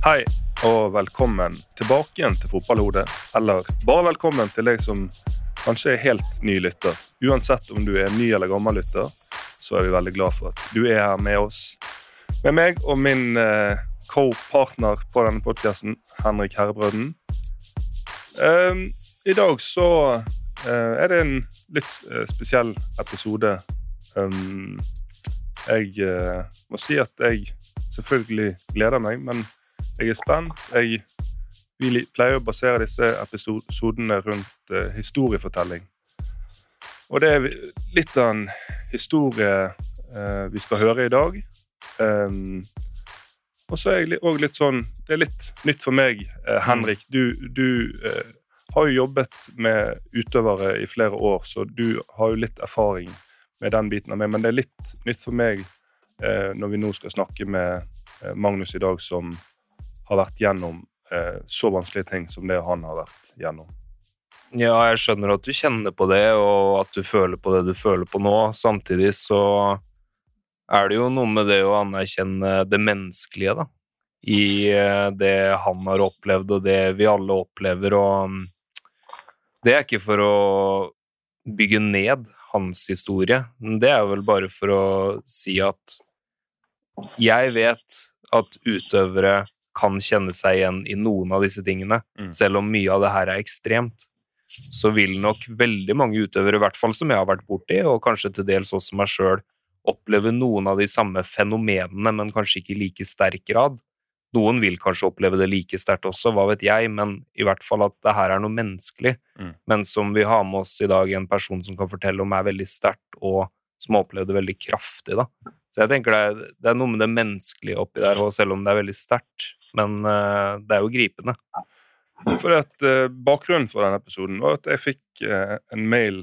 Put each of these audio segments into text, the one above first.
Hei, og velkommen tilbake igjen til Fotballhodet, eller bare velkommen til deg som kanskje helt ny lytter. Uansett om du ny eller gammel lytter, så vi veldig glad for at du her med oss. Med meg og min co-partner på denne podcasten, Henrik Herrebrøden. I dag så det en litt spesiell episode. Jeg må si at jeg selvfølgelig gleder meg, men jeg spent. Vi pleier å basere disse episodene rundt historiefortelling. Og det litt av en historie vi skal høre i dag. Og så jeg også litt sånn, det litt nytt for meg, Henrik. Du har jo jobbet med utøvere i flere år, så du har jo litt erfaring med den biten av meg, men det litt nytt for meg når vi nå skal snakke med Magnus i dag, som har vært gjennom så vanskelige ting som det han har vært gjennom. Ja, jeg skjønner at du kjenner på det, og at du føler på det du føler på nå. Samtidig så det jo noe med det å anerkjenne det menneskelige, da. I det han har opplevd, og det vi alle opplever, og det ikke for å bygge ned hans historie. Det vel bare for å si at jeg vet at utøvere kan kjenne seg igjen i noen av disse tingene, selv om mye av det her ekstremt, så vil nok veldig mange utøvere, i hvert fall som jeg har vært borti, og kanskje til dels også meg selv, oppleve noen av de samme fenomenene, men kanskje ikke i like sterk grad. Noen vil kanskje oppleve det like sterkt også, hva vet jeg, men i hvert fall at det her noe menneskelig, men som vi har med oss i dag, en person som kan fortelle om veldig sterkt, og som har opplevd det veldig kraftig, da. Så jeg tenker det noe med det menneskelige oppi der, og selv om det veldig sterkt, men det jo gripende. For at bakgrunnen for denne episoden var at jeg fikk en mail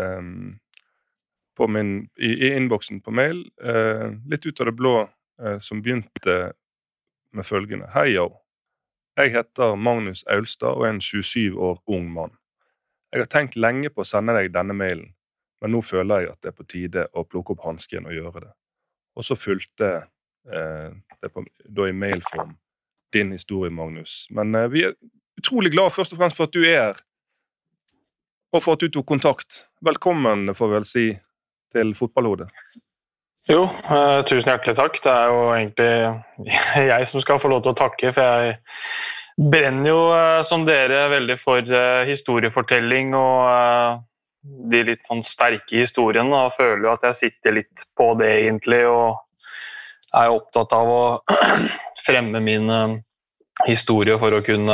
på i innboksen på mail, litt ut av det blå, som begynte med følgende. Hei, jo. Jeg heter Magnus Aulstad og en 27 år ung mann. Jeg har tenkt lenge på å sende deg denne mailen, men nå føler jeg at det på tide å plukke opp hansken og gjøre det. Og så fulgte det da i mailform din historie, Magnus. Men vi utrolig glad først og fremst for at du her, og for at du tok kontakt. Velkommen, får vi vel si, til Fotballhodet. Jo, tusen hjertelig takk. Det jo egentlig jeg som skal få lov til å takke, for jeg brenner jo som dere veldig for historiefortelling og de litt sånn sterke historiene, og føler jo at jeg sitter litt på det egentlig, og opptatt av å fremme min historie for å kunne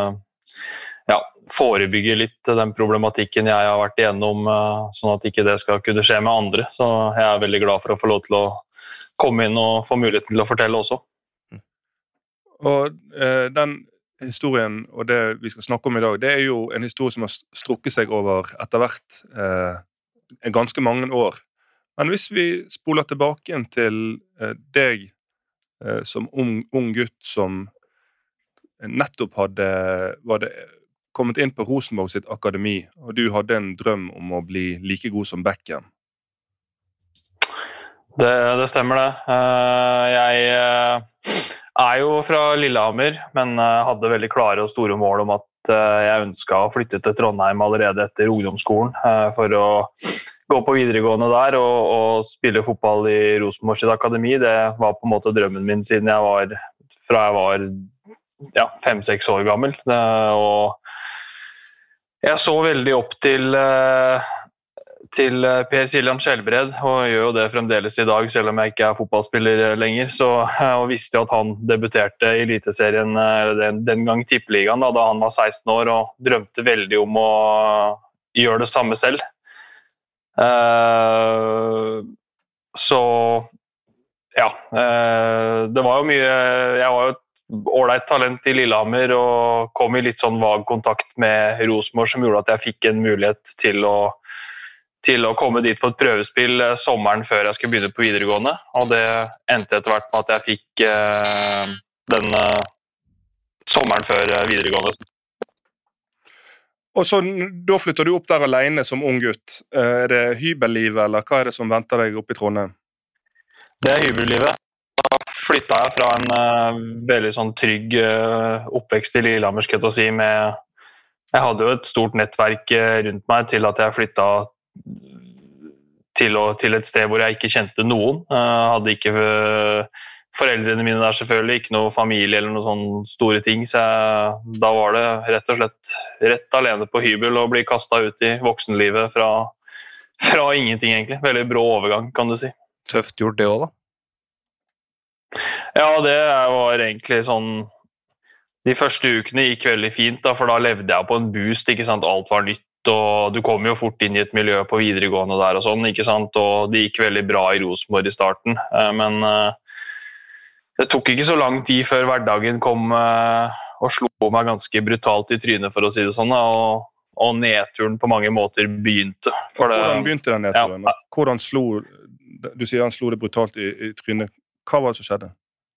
forebygge litt den problematikken jeg har vært igjennom, sånn at ikke det skal kunne skje med andre. Så jeg veldig glad for å få lov til å komme inn og få mulighet til å fortelle også. Og den historien og det vi skal snakke om i dag, det jo en historie som har strukket seg over etter hvert ganske mange år. Men hvis vi spoler tilbake igjen til deg som ung gutt som nettopp var kommet inn på Rosenborg sitt akademi, og du hadde en drøm om å bli like god som Beckham. Det stemmer det. Jeg jo fra Lillehammer, men hadde veldig klare og store mål om at jeg ønsket å flytte til Trondheim allerede etter ungdomsskolen for å gå på videregående der og spille fotball i Rosenborg sitt akademi. Det var på en måte drømmen min siden jeg var 5-6 år gammel. Og jeg så veldig opp til Per Siljan Skjelbred, og gjør jo det fremdeles i dag, selv om jeg ikke fotballspiller lenger. Og visste jo at han debuterte i Eliteserien den gang Tippeligaen, da han var 16 år, og drømte veldig om å gjøre det samme selv. Det var jo mye. Jeg var jo et ålreit talent i Lillehammer og kom i litt sånn vag kontakt med Rosenborg, som gjorde at jeg fikk en mulighet til å komme dit på et prøvespill sommeren før jeg skulle begynne på videregående, og det endte etter hvert med at jeg fikk den sommeren før videregående. Og så da flytter du opp der alene som ung gutt. Det hybellivet, eller hva det som venter deg oppe i Trondheim? Det hybellivet. flyttet jeg fra en veldig sånn trygg oppvekst i Lillehammer, skal jeg si, jeg hadde jo et stort nettverk rundt meg til at jeg flyttet til et sted hvor jeg ikke kjente noen. Hadde ikke foreldrene mine der selvfølgelig, ikke noe familie eller noen sånne store ting, så da var det rett og slett rett alene på hybel og bli kastet ut i voksenlivet fra ingenting egentlig. Veldig brå overgang, kan du si. Tøft gjort det også da. Ja, det var egentlig sånn, de første ukene gikk veldig fint da, for da levde jeg på en boost, ikke sant, alt var nytt, og du kom jo fort inn i et miljø på videregående der og sånn, ikke sant, og det gikk veldig bra i Rosenborg i starten, men det tok ikke så lang tid før hverdagen kom og slo meg ganske brutalt i trynet, for å si det sånn, og nedturen på mange måter begynte. Hvordan begynte den nedturen? Ja. Du sier han slo det brutalt i trynet. Hva var det som skjedde?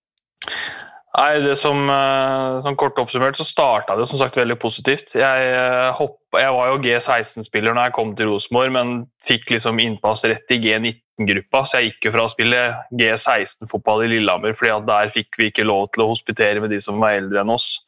Nei, det som kort oppsummert så startet det som sagt veldig positivt. Jeg var jo G16-spiller når jeg kom til Rosenborg, men fikk liksom innpass rett i G19-gruppa, så jeg gikk jo fra å spille G16-fotball i Lillehammer, fordi at der fikk vi ikke lov til å hospitere med de som var eldre enn oss.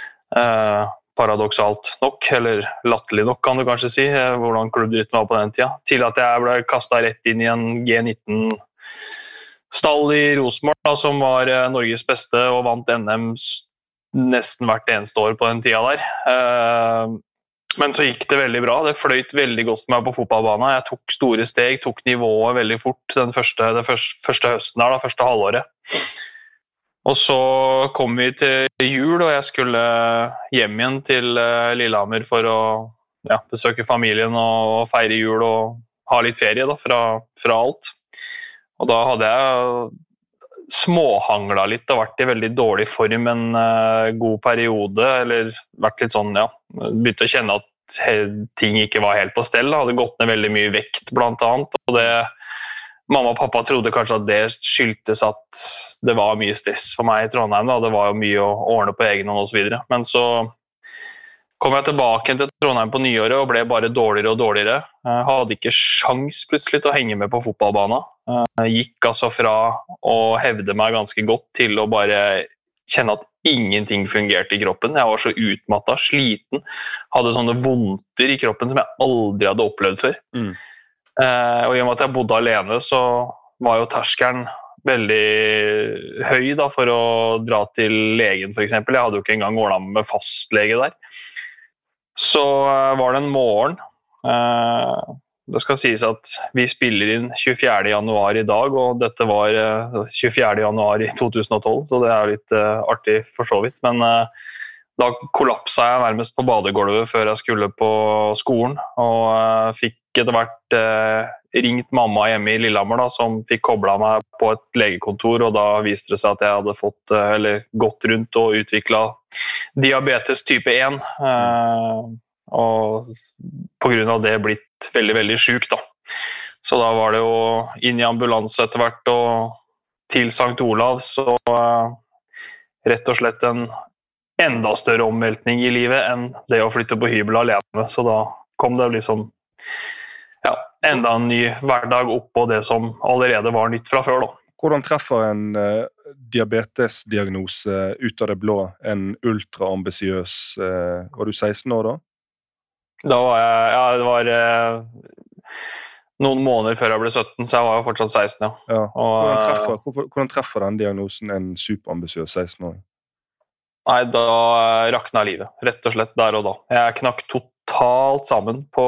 Paradoksalt nok, eller latterlig nok kan du kanskje si, hvordan klubbdritten var på den tida, til at jeg ble kastet rett inn i en G19 stall i Rosenborg, da, som var Norges beste og vant NM nesten hvert eneste år på den tida der. Men så gikk det veldig bra. Det fløyt veldig godt for meg på fotballbanen. Jeg tok store steg, tok nivået veldig fort den første høsten der, første halvåret. Og så kom vi til jul, og jeg skulle hjem igjen til Lillehammer for å besøke familien og feire jul og ha litt ferie da, fra alt. Og da hadde jeg småhanglet litt og vært i veldig dårlig form en god periode, eller vært litt sånn, begynte å kjenne at ting ikke var helt på stell. Hadde gått ned veldig mye vekt blant annet, og mamma og pappa trodde kanskje at det skyldtes at det var mye stress for meg i Trondheim, da. Det var jo mye å ordne på egen hånd og så videre. Men så kom jeg tilbake til Trondheim på nyåret og ble bare dårligere og dårligere. Jeg hadde ikke sjans plutselig til å henge med på fotballbanen. Jeg gikk altså fra å hevde meg ganske godt til å bare kjenne at ingenting fungerte i kroppen. Jeg var så utmattet, sliten, hadde sånne vondter i kroppen som jeg aldri hadde opplevd før. Og i og med at jeg bodde alene, så var jo terskelen veldig høy da, for å dra til legen for eksempel. Jeg hadde jo ikke engang ordnet med fastlege der. Så var det en morgen. Det skal sies at vi spiller inn 24. januar i dag, og dette var 24. januar i 2012, så det er litt artig for så vidt. Men da kollapset jeg nærmest på badegulvet før jeg skulle på skolen, og fikk etter hvert ringt mamma hjemme i Lillehammer, da, som fikk koblet meg på et legekontor, og da viste det seg at jeg hadde gått rundt og utviklet diabetes type 1, og på grunn av det blitt veldig, veldig syk da. Så da var det jo inn i ambulanse etter hvert, og til St. Olavs, og rett og slett en enda større omveltning i livet enn det å flytte på hybel alene. Så da kom det liksom enda en ny hverdag opp på det som allerede var nytt fra før da. Hvordan treffer en diabetesdiagnose ut av det blå en ultraambisiøs, var du 16 år da? Da var jeg, det var noen måneder før jeg ble 17, så jeg var jo fortsatt 16, ja. Hvordan treffer den diagnosen en superambisiøs 16-åring? Nei, da rakna livet, rett og slett der og da. Jeg knakk totalt sammen på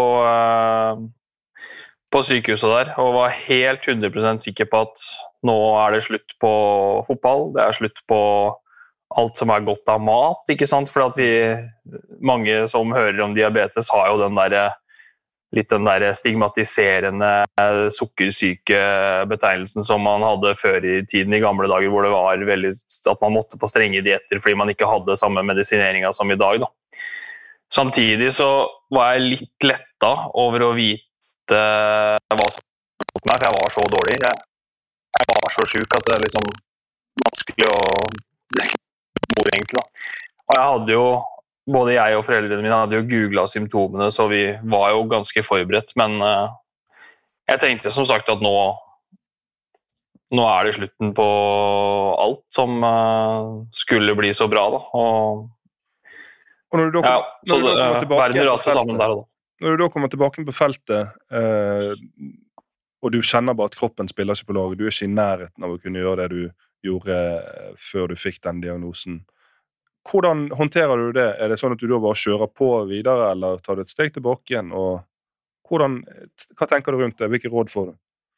sykehuset der, og var helt 100% sikker på at nå er det slutt på fotball, det er slutt på alt som er godt av mat, ikke sant? For at mange som hører om diabetes har jo den der stigmatiserende sukkersyke betegnelsen som man hadde før i tiden i gamle dager, hvor det var veldig, at man måtte på strenge dietter fordi man ikke hadde samme medisineringa som i dag da. Samtidig så var jeg litt letta over å vite hva som var meg, for jeg var så dårlig. Jeg var så syk at det er liksom vanskelig å beskrive egentlig da. Og jeg hadde jo, både jeg og foreldrene mine hadde jo googlet symptomene, så vi var jo ganske forberedt, men jeg tenkte som sagt at nå nå det slutten på alt som skulle bli så bra da, Og når du da, så når du da kommer tilbake verden raste sammen der og da. Når du da kommer tilbake på feltet, og du kjenner bare at kroppen spiller ikke på lag, du ikke i nærheten av å kunne gjøre det du gjorde før du fikk den diagnosen. Hvordan håndterer du det? Det sånn at du da bare kjører på videre, eller tar du et steg tilbake igjen? Og hva tenker du rundt det? Hvilke råd får du?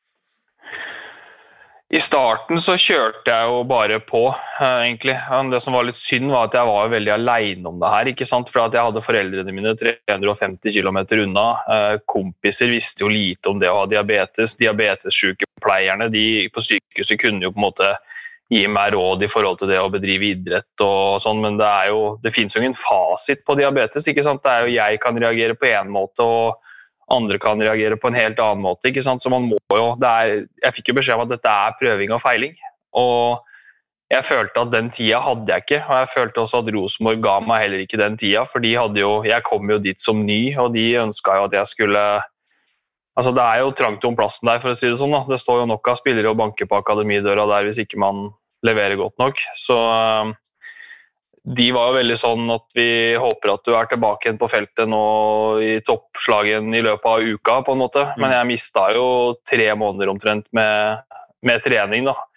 I starten så kjørte jeg jo bare på, egentlig. Det som var litt synd var at jeg var veldig alene om det her, ikke sant? For at jeg hadde foreldrene mine 350 kilometer unna. Kompiser visste jo lite om det å ha diabetes. Diabetessykepleierne, de på sykehuset kunne jo på en måte gi meg råd i forhold til det å bedrive idrett og sånn, men det finnes jo ingen fasit på diabetes, ikke sant? Det jo jeg kan reagere på en måte, og andre kan reagere på en helt annen måte, ikke sant? Så man må jo, jeg fikk jo beskjed om at dette prøving og feiling, og jeg følte at den tida hadde jeg ikke, og jeg følte også at Rosenborg ga meg heller ikke den tida, for jeg kom jo dit som ny, og de ønsket jo at jeg skulle, altså det jo trangt om plassen der, for å si det sånn da, det står jo nok av spillere og banker på akademidøra der hvis ikke man leverer godt nok, så de var jo veldig sånn at vi håper at du tilbake igjen på feltet nå i toppslagen i løpet av uka på en måte, men jeg mistet jo 3 måneder omtrent med trening da.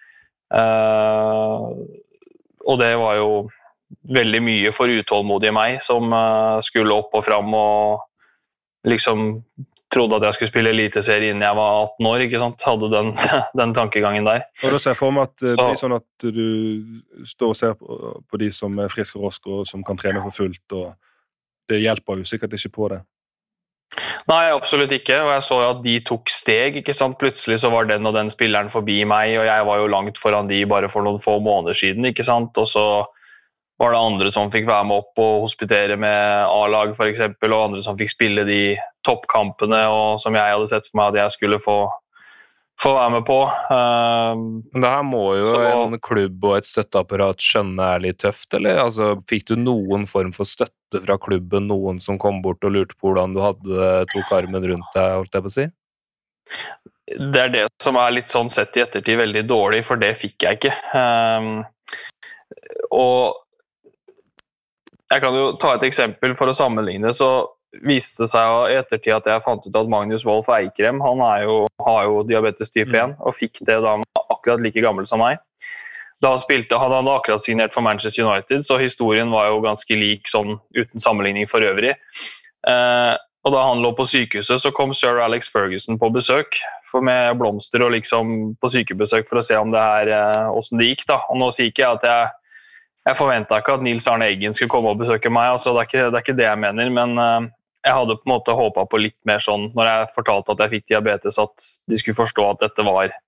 Og det var jo veldig mye for utålmodige meg som skulle opp og fram og liksom trodde at jeg skulle spille eliteserie innen jeg var 18 år, ikke sant? Hadde den tankegangen der. Og da ser jeg for meg at det blir sånn at du står og ser på de som friske og raske og som kan trene for fullt, og det hjelper jo sikkert ikke på det. Nei, absolutt ikke, og jeg så jo at de tok steg, ikke sant? Plutselig så var den og den spilleren forbi meg, og jeg var jo langt foran de bare for noen få måneder siden, ikke sant? Og så var det andre som fikk være med opp og hospitere med A-lag for eksempel, og andre som fikk spille de toppkampene, og som jeg hadde sett for meg at jeg skulle få være med på. Men det her må jo en klubb og et støtteapparat skjønne litt tøft, eller? Altså, fikk du noen form for støtte fra klubben, noen som kom bort og lurte på hvordan du tok armen rundt deg, holdt jeg på å si? Det det som litt sånn sett i ettertid veldig dårlig, for det fikk jeg ikke. Og jeg kan jo ta et eksempel for å sammenligne, så viste det seg i ettertid at jeg fant ut at Magnus Wolff Eikrem, han har jo diabetes type 1, og fikk det da akkurat like gammel som meg. Da han hadde akkurat signert for Manchester United, så historien var jo ganske lik sånn uten sammenligning for øvrig. Og da han lå på sykehuset, så kom Sir Alex Ferguson på besøk med blomster og liksom på sykebesøk for å se om hvordan det gikk da. Og nå sier ikke jeg at jeg forventet ikke at Nils Arne Eggen skulle komme og besøke meg, altså det ikke det jeg mener, men jeg hadde på en måte håpet på litt mer sånn, når jeg fortalte at jeg fikk diabetes, at de skulle forstå at det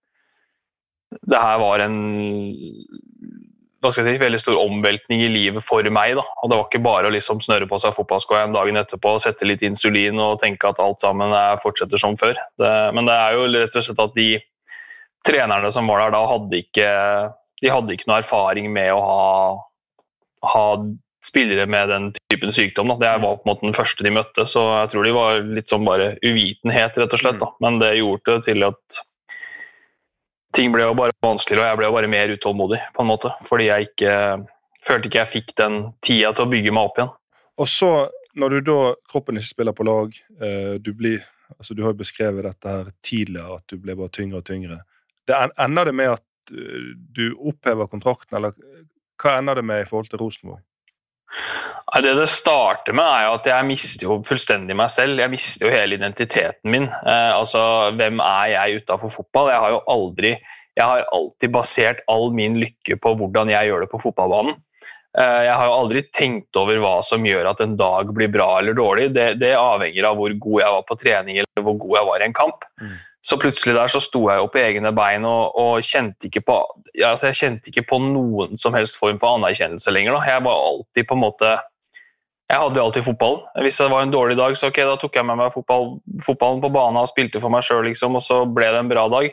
her var en, hva skal jeg si, veldig stor omveltning i livet for meg da, og det var ikke bare å liksom snøre på seg fotballskoen dagen etterpå, sette litt insulin og tenke at alt sammen fortsetter som før. Men det jo rett og slett at de trenerne som var der da hadde ikke noe erfaring med å ha spillere med den typen sykdom. Da. Det var på en måte den første de møtte, så jeg tror de var litt sånn bare uvitenhet, rett og slett. Da. Men det gjorde det til at ting ble jo bare vanskeligere, og jeg ble jo bare mer utålmodig, på en måte. Fordi jeg følte ikke jeg fikk den tida til å bygge meg opp igjen. Og så, når du da, kroppen ikke spiller på lag, du har jo beskrevet dette her tidligere, at du ble bare tyngre og tyngre. Ender det med at du opphever kontrakten, eller hva ender det med i forhold til Rosenborg? Det starter med jo at jeg mister jo fullstendig meg selv. Jeg mister jo hele identiteten min. Altså, hvem jeg utenfor fotball? Jeg har alltid basert all min lykke på hvordan jeg gjør det på fotballbanen. Jeg har jo aldri tenkt over hva som gjør at en dag blir bra eller dårlig. Det avhenger av hvor god jeg var på trening eller hvor god jeg var i en kamp. Så plutselig der så sto jeg jo på egne bein og kjente ikke på noen som helst form for anerkjennelse lenger. Da. Jeg var alltid på en måte, jeg hadde jo alltid fotballen. Hvis det var en dårlig dag, så da tok jeg med meg fotballen på banen og spilte for meg selv, liksom, og så ble det en bra dag.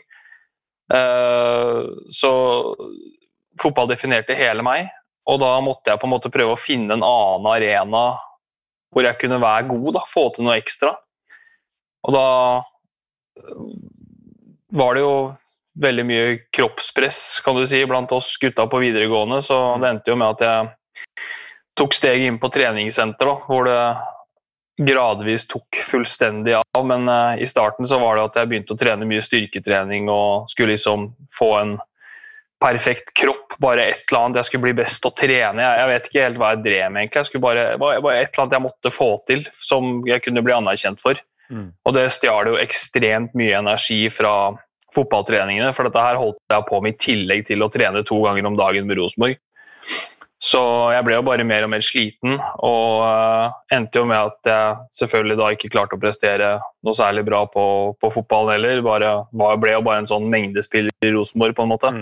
Så fotball definerte hele meg, og da måtte jeg på en måte prøve å finne en annen arena hvor jeg kunne være god, da, få til noe ekstra. Og da var det jo veldig mye kroppspress, kan du si, blant oss gutta på videregående, så det endte jo med at jeg tok steg inn på treningssenter, da, hvor det gradvis tok fullstendig av, men i starten så var det at jeg begynte å trene mye styrketrening og skulle liksom få en perfekt kropp, bare et eller annet, jeg skulle bli best å trene, jeg vet ikke helt hva jeg drev med egentlig, jeg skulle bare et eller annet jeg måtte få til, som jeg kunne bli anerkjent for, og det stjal jo ekstremt mye energi fra fotballtreningene, for dette her holdt jeg på med i tillegg til å trene 2 ganger om dagen med Rosenborg. Så jeg ble jo bare mer og mer sliten, og endte jo med at jeg selvfølgelig da ikke klarte å prestere noe særlig bra på fotballen heller, ble jo bare en sånn mengdespiller i Rosenborg på en måte.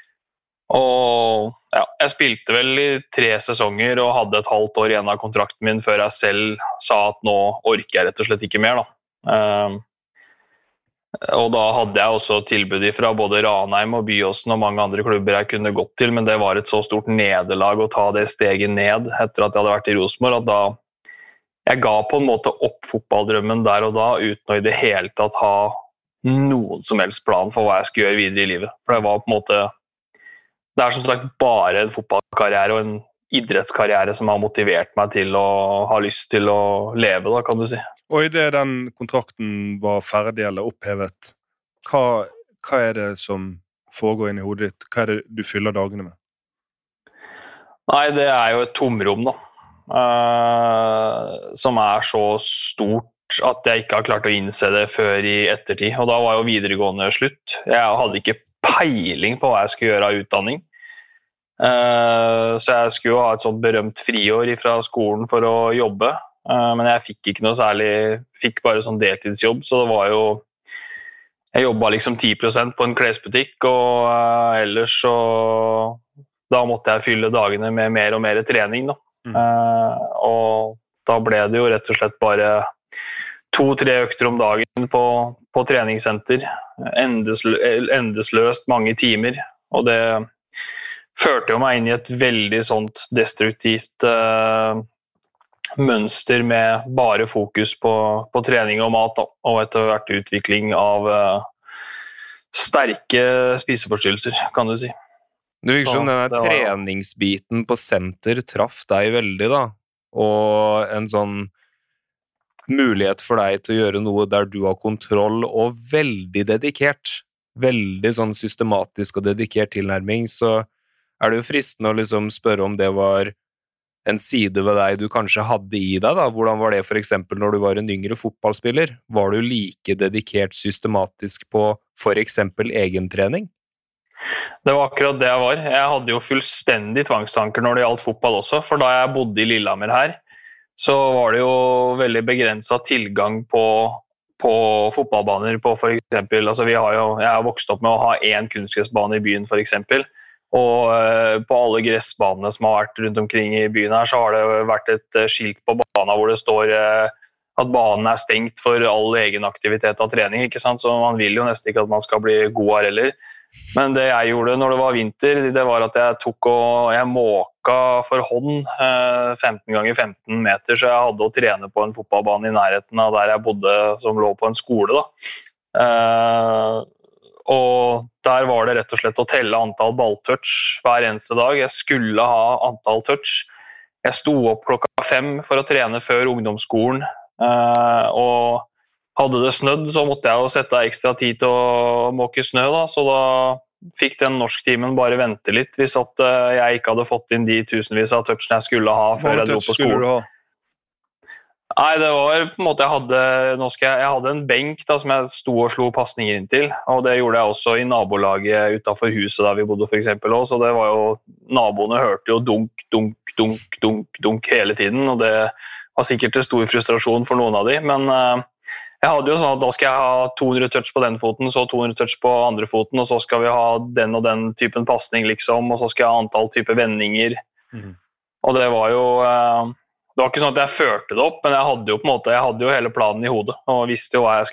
Og ja, jeg spilte vel i 3 sesonger og hadde et halvt år igjen av kontrakten min før jeg selv sa at nå orker jeg rett og slett ikke mer da. Og da hadde jeg også tilbud fra både Ranheim og Byåsen og mange andre klubber jeg kunne gått til, men det var et så stort nederlag å ta det steget ned etter at jeg hadde vært i Rosenborg, at da jeg ga på en måte opp fotballdrømmen der og da, uten å i det hele tatt ha noen som helst plan for hva jeg skulle gjøre videre i livet. For det var på en måte, det som sagt bare en fotballkarriere og en idrettskarriere som har motivert meg til å ha lyst til å leve, da, kan du si. Og i det den kontrakten var ferdig eller opphevet, hva det som foregår inn i hodet ditt? Hva det du fyller dagene med? Nei, det jo et tomrom da, som så stort at jeg ikke har klart å innse det før i ettertid. Og da var jo videregående slutt. Jeg hadde ikke peiling på hva jeg skulle gjøre av utdanning. Så jeg skulle jo ha et sånt berømt friår fra skolen for å jobbe. Men jeg fikk ikke noe særlig, fikk bare sånn deltidsjobb, så det var jo, jeg jobbet liksom 10% på en klesbutikk, og ellers så, da måtte jeg fylle dagene med mer og mer trening da. Og da ble det jo rett og slett bare 2-3 økter om dagen på treningssenter, endesløst mange timer, og det førte jo meg inn i et veldig sånt destruktivt mønster med bare fokus på trening og mat da, og etter hvert utvikling av sterke spiseforstyrrelser, kan du si. Det virker som denne treningsbiten på senter traff deg veldig da, og en sånn mulighet for deg til å gjøre noe der du har kontroll og veldig dedikert, veldig sånn systematisk og dedikert tilnærming, så det jo fristende å liksom spørre om det var en side ved deg du kanskje hadde i deg da. Hvordan var det for eksempel når du var en yngre fotballspiller? Var du like dedikert systematisk på for eksempel egentrening? Det var akkurat det jeg var. Jeg hadde jo fullstendig tvangstanker når det gjaldt fotball også, for da jeg bodde i Lillehammer her, så var det jo veldig begrenset tilgang på fotballbaner på for eksempel, altså jeg har vokst opp med å ha 1 kunstgressbane i byen for eksempel, og på alle gressbanene som har vært rundt omkring i byen her, så har det vært et skilt på banen hvor det står at banen stengt for all egen aktivitet av trening, ikke sant? Så man vil jo nesten ikke at man skal bli god her heller. Men det jeg gjorde når det var vinter, det var at jeg måka for hånd 15 ganger 15 meter, så jeg hadde å trene på en fotballbane i nærheten av der jeg bodde, som lå på en skole da. Og der var det rett og slett å telle antall balltouch hver eneste dag. Jeg skulle ha antall touch. Jeg sto opp klokka 5 for å trene før ungdomsskolen, og hadde det snødd, så måtte jeg jo sette ekstra tid til å måke snø da, så da fikk den norsktimen bare vente litt, hvis at jeg ikke hadde fått inn de tusenvis av touchene jeg skulle ha før jeg dro på skolen. Nei, det var på en måte jeg hadde en benk da, som jeg sto og slo passninger inn til, og det gjorde jeg også i nabolaget utenfor huset der vi bodde for eksempel også, så det var jo, naboene hørte jo dunk, dunk, dunk, dunk, dunk hele tiden, og det var sikkert til stor frustrasjon for noen av de, men jeg hadde jo sånn at da skal jeg ha 200 touch på den foten, så 200 touch på andre foten, og så skal vi ha den og den typen passning liksom, og så skal jeg ha antall type vendinger, og det var jo... Det var ikke sånn at jeg førte det opp, men jeg hadde jo hele planen i hodet, og visste jo hva jeg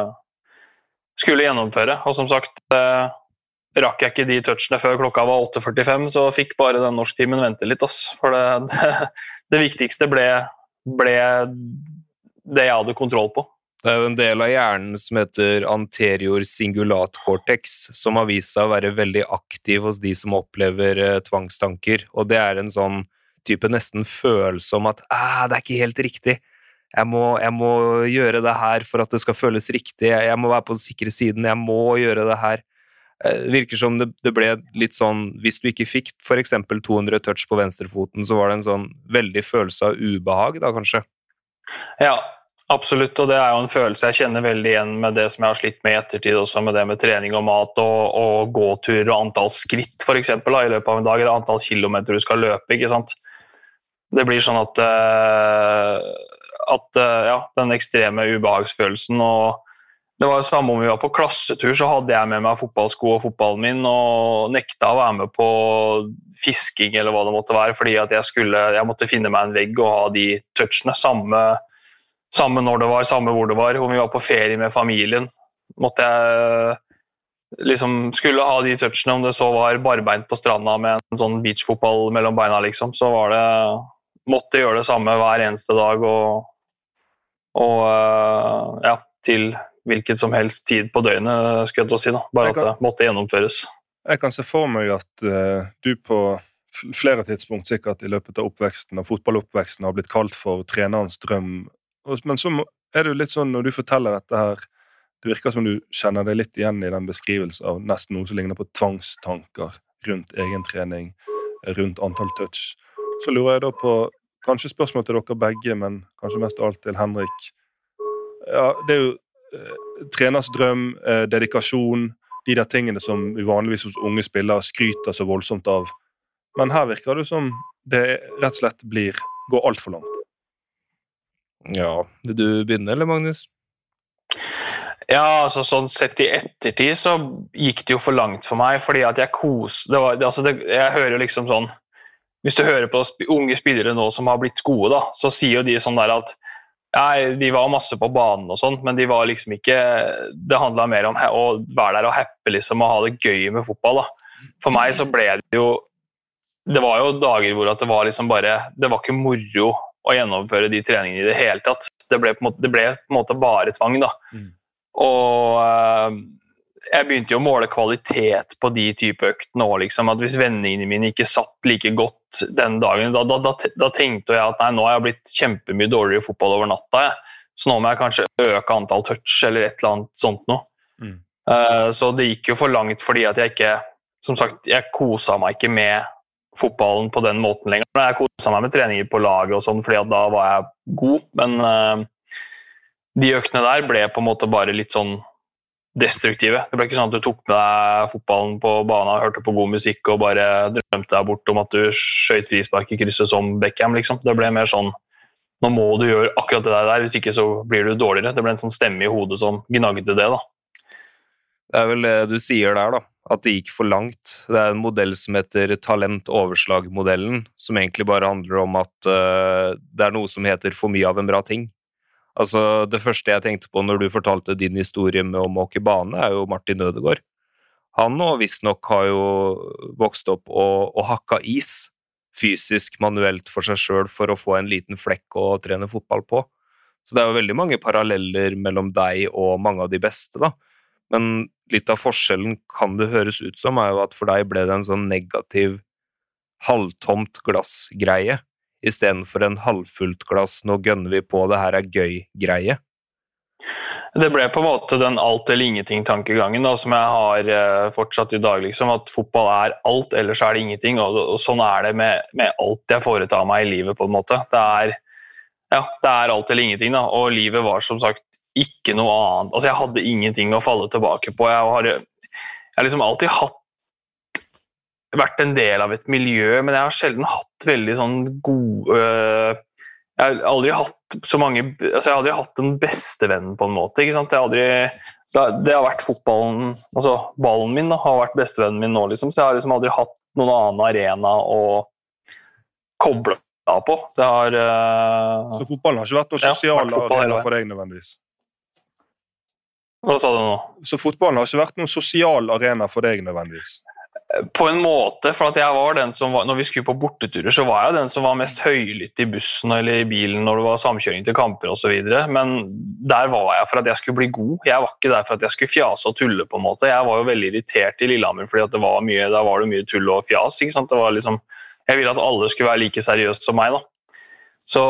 skulle gjennomføre. Og som sagt, rakk jeg ikke de touchene før klokka var 8:45, så fikk bare den norsktimen vente litt. For det viktigste ble det jeg hadde kontroll på. Det jo en del av hjernen som heter anterior singulat cortex, som har vist seg å være veldig aktiv hos de som opplever tvangstanker, og det en sånn type nesten følelse om at det ikke helt riktig. Jeg må gjøre det her for at det skal føles riktig. Jeg må være på den sikre siden. Jeg må gjøre det her. Det virker som det ble litt sånn, hvis du ikke fikk for eksempel 200 touch på venstrefoten, så var det en sånn veldig følelse av ubehag da, kanskje? Ja, absolutt, og det jo en følelse jeg kjenner veldig igjen med det som jeg har slitt med i ettertid, også med det med trening og mat og gåtur og antall skritt, for eksempel, da, i løpet av en dag, eller antall kilometer du skal løpe, ikke sant? Det blir sånn at den ekstreme ubehagsfølelsen, og det var det samme om vi var på klassetur, så hadde jeg med meg fotballsko og fotballen min, og nekta å være med på fisking eller hva det måtte være, fordi at jeg måtte finne meg en vegg og ha de touchene, samme når det var, samme hvor det var. Om vi var på ferie med familien, måtte jeg skulle ha de touchene, om det så var barbeint på stranda med en sånn beachfotball mellom beina, liksom, så måtte gjøre det samme hver eneste dag, til hvilket som helst tid på døgnet, skulle jeg til å si da. Bare at det måtte gjennomføres. Jeg kan se for meg at du på flere tidspunkt sikkert i løpet av oppveksten, av fotballoppveksten, har blitt kalt for trenerens drøm. Men så det jo litt sånn, når du forteller dette her, det virker som du kjenner deg litt igjen i den beskrivelsen av nesten noe som ligner på tvangstanker rundt egen trening, rundt antall touch. Så lurer jeg da på, kanskje spørsmål til dere begge, men kanskje mest alt til Henrik. Ja, det jo treners drøm, dedikasjon, de der tingene som vi vanligvis hos unge spillere skryter så voldsomt av. Men her virker det som det rett og slett går alt for langt. Ja, vil du begynne, eller Magnus? Ja, altså sånn sett i ettertid så gikk det jo for langt for meg, fordi at jeg jeg hører jo liksom sånn, hvis du hører på unge spillere nå som har blitt gode da, så sier jo de sånn der at de var masse på banen og sånt, men de var liksom ikke, det handlet mer om å være der og happe liksom, og ha det gøy med fotball da. For meg så ble det jo, det var jo dager hvor at det var liksom bare, det var ikke moro å gjennomføre de treningene i det hele tatt. Det ble på en måte bare tvang da. Og jeg begynte jo å måle kvalitet på de type øktene også, liksom, at hvis vennene mine ikke satt like godt den dagen, da tenkte jeg at nei, nå har jeg blitt kjempemye dårligere i fotball over natta, så nå må jeg kanskje øke antall touch eller et eller annet sånt noe. Så det gikk jo for langt fordi at jeg ikke, som sagt, jeg koset meg ikke med fotballen på den måten lenger. Jeg koset meg med treninger på laget og sånn, fordi at da var jeg god, men de øktene der ble på en måte bare litt sånn destruktive. Det ble ikke sånn at du tok med deg fotballen på banen og hørte på god musikk og bare drømte deg bort om at du skjøt frispark i krysset som Beckham, liksom. Det ble mer sånn, nå må du gjøre akkurat det der, hvis ikke så blir du dårligere. Det ble en sånn stemme i hodet som gnagde det da. Det vel det du sier der da, at det gikk for langt. Det en modell som heter talent-overslag-modellen, som egentlig bare handler om at det noe som heter for mye av en bra ting. Altså, det første jeg tenkte på når du fortalte din historie med å måke bane, jo Martin Ødegaard. Han nå visst nok har jo vokst opp og hakka is, fysisk, manuelt for seg selv, for å få en liten flekk å trene fotball på. Så det jo veldig mange paralleller mellom deg og mange av de beste da. Men litt av forskjellen kan det høres ut som jo at for deg ble det en sånn negativ, halvtomt glassgreie, i stedet for en halvfullt glass, nå gønner vi på, det her gøy-greie. Det ble på en måte den alt eller ingenting-tankegangen da, som jeg har fortsatt i dag, liksom, at fotball alt, ellers det ingenting, og sånn det med alt jeg foretar meg i livet på en måte. Det alt eller ingenting da, og livet var som sagt ikke noe annet. Altså, jeg hadde ingenting å falle tilbake på. Jeg har liksom alltid vært en del av et miljø, men jeg har sjelden hatt veldig sånn god jeg har aldri hatt så mange, altså jeg har aldri hatt den beste vennen på en måte, ikke sant? Det har vært fotballen, altså ballen min da, har vært bestevennen min nå liksom, så jeg har liksom aldri hatt noen annen arena å koble av på. Så fotballen har ikke vært noen sosial arena for deg nødvendigvis? Hva sa du nå? Så fotballen har ikke vært noen sosial arena for deg nødvendigvis? På en måte, for at jeg var den som var, når vi skulle på borteturer, så var jeg den som var mest høylytt i bussen eller i bilen når det var samkjøring til kamper og så videre. Men der var jeg for at jeg skulle bli god. Jeg var ikke der for at jeg skulle fjase og tulle på en måte. Jeg var jo veldig irritert i Lillehammer, fordi at der var det mye tull og fjas, ikke sant? Det var liksom, jeg ville at alle skulle være like seriøst som meg da. Så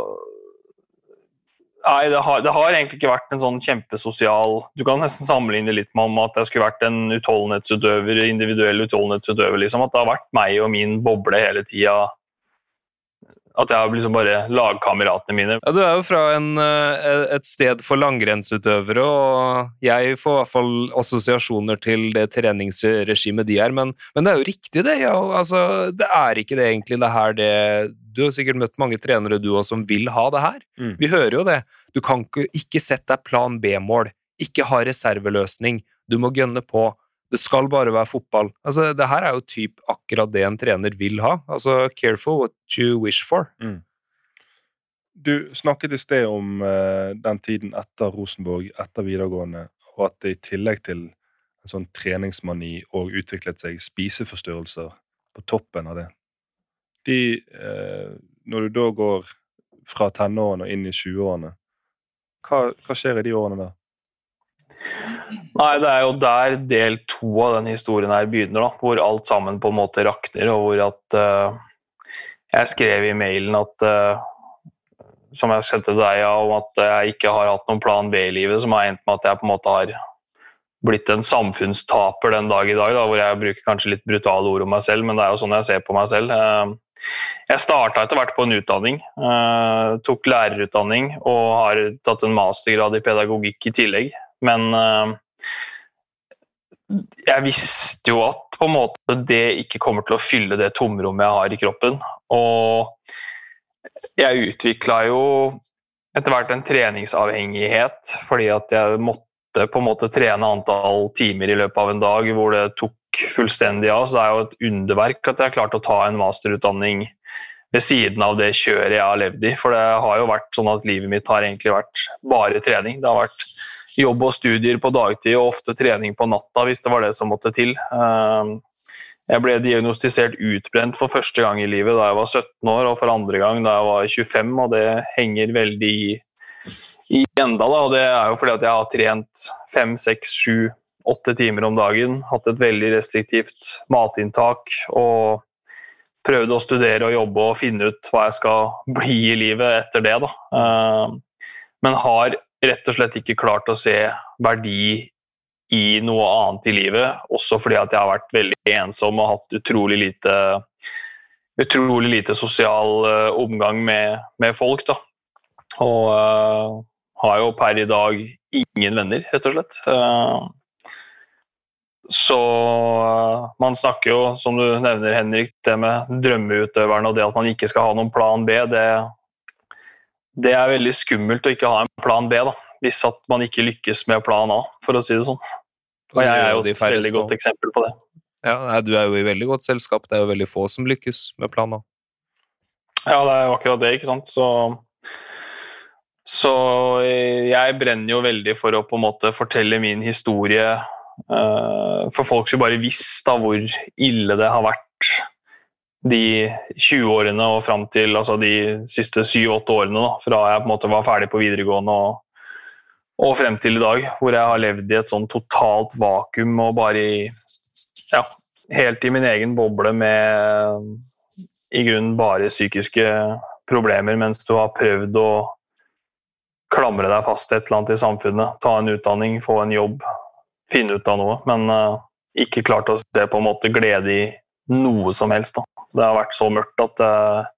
nei, det har egentlig ikke vært en sånn kjempesosial. Du kan nesten sammenligne litt med at jeg skulle vært en utholdenhetsutøver, individuell utholdenhetsutøver, liksom. At det har vært meg og min boble hele tiden. At jeg har liksom bare lagkameratene mine. Ja, du er jo fra et sted for langrennsutøvere, og jeg får i hvert fall assosiasjoner til det treningsregimet de er, men det er jo riktig det, ja. Altså, det er ikke det egentlig det her det. Du har sikkert møtt mange trenere du også som vil ha det her. Vi hører jo det. Du kan ikke sette deg plan B-mål, ikke ha reserveløsning, du må gønne på. Det skal bare være fotball. Altså, det her er jo typ akkurat det en trener vil ha. Altså, careful what you wish for. Du snakket i sted om den tiden etter Rosenborg, etter videregående, og at det i tillegg til en sånn treningsmani og utviklet seg spiseforstyrrelser på toppen av det. Når du da går fra tenårene og inn i 20-årene, hva skjer i de årene da? Nei, det er jo der del 2 av den historien her begynner da, hvor alt sammen på en måte rakner, og hvor at jeg skrev i mailen at som jeg skjønte til deg om at jeg ikke har hatt noen plan B i livet, som har endt med at jeg på en måte har blitt en samfunnstaper den dag i dag, da, hvor jeg bruker kanskje litt brutale ord om meg selv, men det er jo sånn jeg ser på meg selv. Jeg startet etter hvert på en utdanning, tok lærerutdanning og har tatt en mastergrad i pedagogikk i tillegg. Men jeg visste jo at på en måte det ikke kommer til å fylle det tomrommet jeg har i kroppen. Og jeg utviklet jo etter hvert en treningsavhengighet, fordi at jeg måtte på en måte trene antall timer i løpet av en dag, hvor det tok fullstendig av. Så det er jo et underverk at jeg har klart å ta en masterutdanning ved siden av det kjøret jeg har levd i. For det har jo vært sånn at livet mitt har egentlig vært bare trening. Det har vært jobb og studier på dagtid, og ofte trening på natta hvis det var det som måtte til. Jeg ble diagnostisert utbrent for første gang i livet da jeg var 17 år, og for andre gang da jeg var 25, og det henger veldig i enda da, og det er jo fordi at jeg har trent 5, 6, 7, 8 timer om dagen, hatt et veldig restriktivt matinntak, og prøvd å studere og jobbe og finne ut hva jeg skal bli i livet etter det da. Men har rett og slett ikke klart å se verdi i noe annet i livet, også fordi at jeg har vært veldig ensom og hatt utrolig lite sosial omgang med folk da. Og har jo per i dag ingen venner, rett og slett. Så man snakker jo, som du nevner Henrik, det med drømmeutøveren og det at man ikke skal ha noen plan B, det er veldig skummelt å ikke ha en plan B da, hvis at man ikke lykkes med plan A, for å si det sånn. Og jeg er jo et veldig godt eksempel på det. Ja, du er jo i veldig godt selskap. Det er jo veldig få som lykkes med plan A. Ja, det er jo akkurat det, ikke sant? Så jeg brenner jo veldig for å på en måte fortelle min historie, for folk som bare visste da hvor ille det har vært de 20 årene og frem til altså de siste 7-8 årene da, fra jeg på en måte var ferdig på videregående og frem til i dag, hvor jeg har levd i et sånn totalt vakuum og bare helt i min egen boble med i grunnen bare psykiske problemer, mens du har prøvd å klamre deg fast et eller annet i samfunnet, ta en utdanning, få en jobb, finne ut av noe, men ikke klart å se på en måte glede i noe som helst da. Det har vært så mørkt at det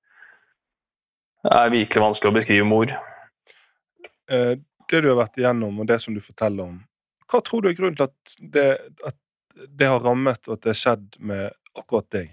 er virkelig vanskelig å beskrive med ord. Det du har vært igjennom, og det som du forteller om, hva tror du er grunnen til at det har rammet, og at det har skjedd med akkurat deg?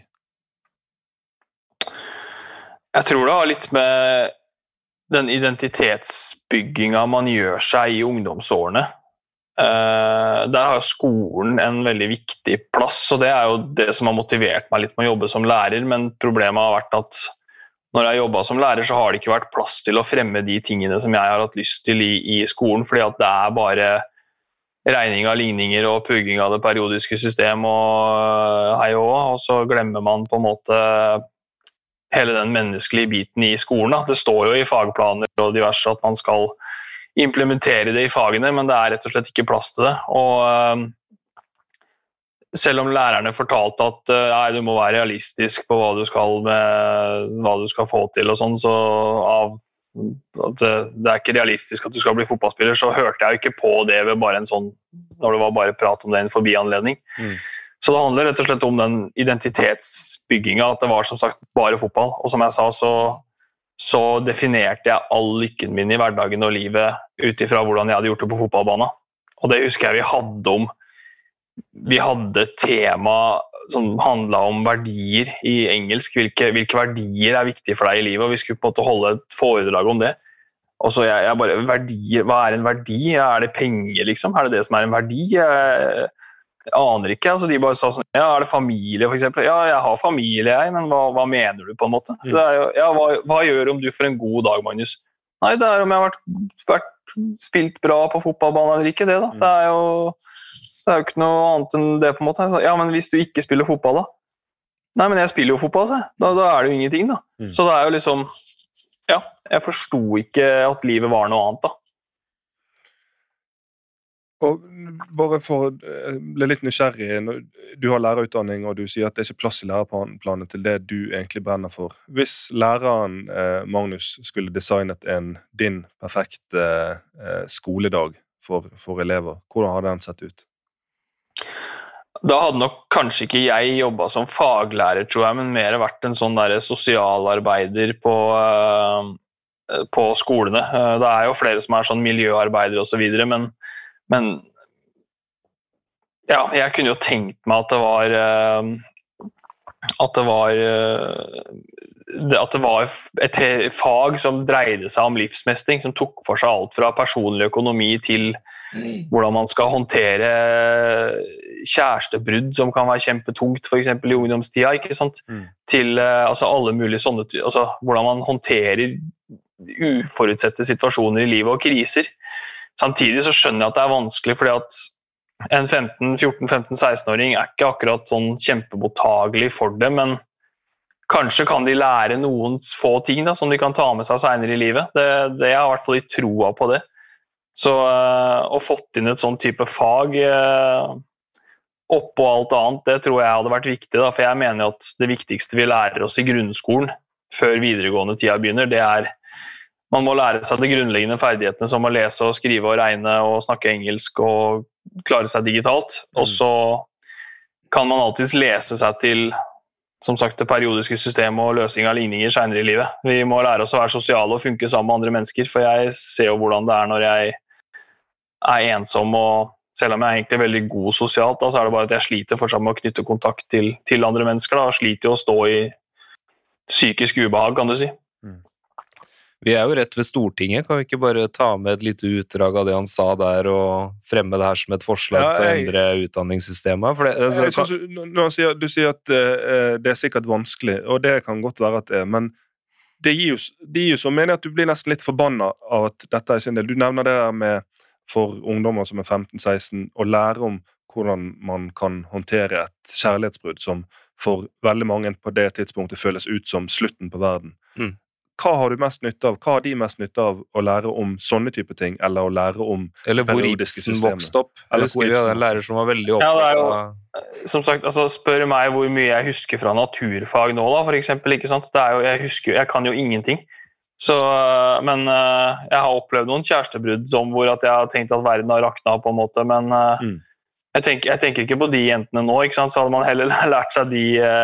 Jeg tror det har litt med den identitetsbyggingen man gjør seg i ungdomsårene. Der har skolen en veldig viktig plass, og det er jo det som har motivert meg litt med å jobbe som lærer, men problemet har vært at når jeg jobbet som lærer, så har det ikke vært plass til å fremme de tingene som jeg har hatt lyst til i skolen, fordi at det er bare regning av ligninger og pugging av det periodiske system og hei og så glemmer man på en måte hele den menneskelige biten i skolen. Da. Det står jo i fagplaner og diverse at man skal implementere det i fagene, men det rett og slett ikke plass til det. Og selv om lærerne fortalte at du må være realistisk på hva du skal få til og sånn, så at det ikke realistisk at du skal bli fotballspiller, så hørte jeg jo ikke på det ved bare en sånn, når det var bare prat om det en forbianledning. Så det handler rett og slett om den identitetsbygginga, at det var som sagt bare fotball. Og som jeg sa, så definerte jeg all lykken min i hverdagen og livet ut ifra hvordan jeg hadde gjort det på fotballbanen. Og det husker jeg vi hadde et tema som handlet om verdier i engelsk, hvilke verdier viktige for deg i livet, og vi skulle på en måte holde et foredrag om det. Og så jeg bare, verdier, hva en verdi? Det penger liksom? Det som en verdi? Jeg aner ikke, altså de bare sa sånn, det familie for eksempel? Ja, jeg har familie men hva mener du på en måte? Det hva gjør om du får en god dag, Magnus? Nei, det om jeg har spilt bra på fotballbanen eller ikke det da. Det er jo ikke noe annet enn det på en måte. Ja, men hvis du ikke spiller fotball da? Nei, men jeg spiller jo fotball, da det jo ingenting da. Så det jo liksom, jeg forstod ikke at livet var noe annet da. Og bare for å bli litt nysgjerrig, du har lærerutdanning og du sier at det ikke plass i lærerplanen til det du egentlig brenner for. Hvis læreren, Magnus, skulle designet din perfekte skoledag for elever, hvordan hadde den sett ut? Da hadde nok kanskje ikke jeg jobbet som faglærer, tror jeg, men mer vært en sånn der sosialarbeider på skolene. Det jo flere som sånn miljøarbeidere og så videre, men ja, jeg kunne jo tenkt meg at det var et fag som dreide seg om livsmestring, som tok for seg alt fra personlig økonomi til hvordan man skal håndtere kjærestebrudd som kan være kjempetungt, for eksempel i ungdomstida, ikke sant? Til alle mulige sånne, hvordan man håndterer uforutsette situasjoner i livet og kriser. Samtidig så skjønner jeg at det vanskelig, fordi at en 14-15-16-åring ikke akkurat sånn kjempemottagelig for det, men kanskje kan de lære noen få ting da, som de kan ta med seg senere i livet. Det jeg har i hvert fall i troa på det. Så å fått inn et sånn type fag oppå alt annet, det tror jeg hadde vært viktig da, for jeg mener jo at det viktigste vi lærer oss i grunnskolen før videregående tida begynner, det man må lære seg de grunnleggende ferdighetene som å lese og skrive og regne og snakke engelsk og klare seg digitalt. Og så kan man alltid lese seg til, som sagt, det periodiske systemet og løsning av ligninger senere i livet. Vi må lære oss å være sosiale og funke sammen med andre mennesker, for jeg ser jo hvordan det når jeg ensom, og selv om jeg egentlig er veldig god sosialt, da, så det bare at jeg sliter fortsatt med å knytte kontakt til andre mennesker, da, og sliter jo å stå i psykisk ubehag, kan du si. Vi jo rett ved Stortinget, kan vi ikke bare ta med et lite utdrag av det han sa der, og fremme det her som et forslag til å endre utdanningssystemet? For du sier at det sikkert vanskelig, og det kan godt være at det men det gir jo så mener jeg at du blir nesten litt forbannet av at dette sin del. Du nevner det der med for ungdommer som 15-16, å lære om hvordan man kan håndtere et kjærlighetsbrudd som for veldig mange på det tidspunktet føles ut som slutten på verden. Hva har du mest nytte av? Hva har de mest nytte av å lære om sånne type ting, eller å lære om eller hvor Ibsen vokste opp? Eller husker vi hadde en lærer som var veldig opptatt av... Som sagt, spør meg hvor mye jeg husker fra naturfag nå da, for eksempel, ikke sant? Jeg kan jo ingenting. Så, men jeg har opplevd noen kjærestebrudd hvor at jeg har tenkt at verden har raknet på en måte, men jeg tenker ikke på de jentene nå, ikke sant? Så hadde man heller lært seg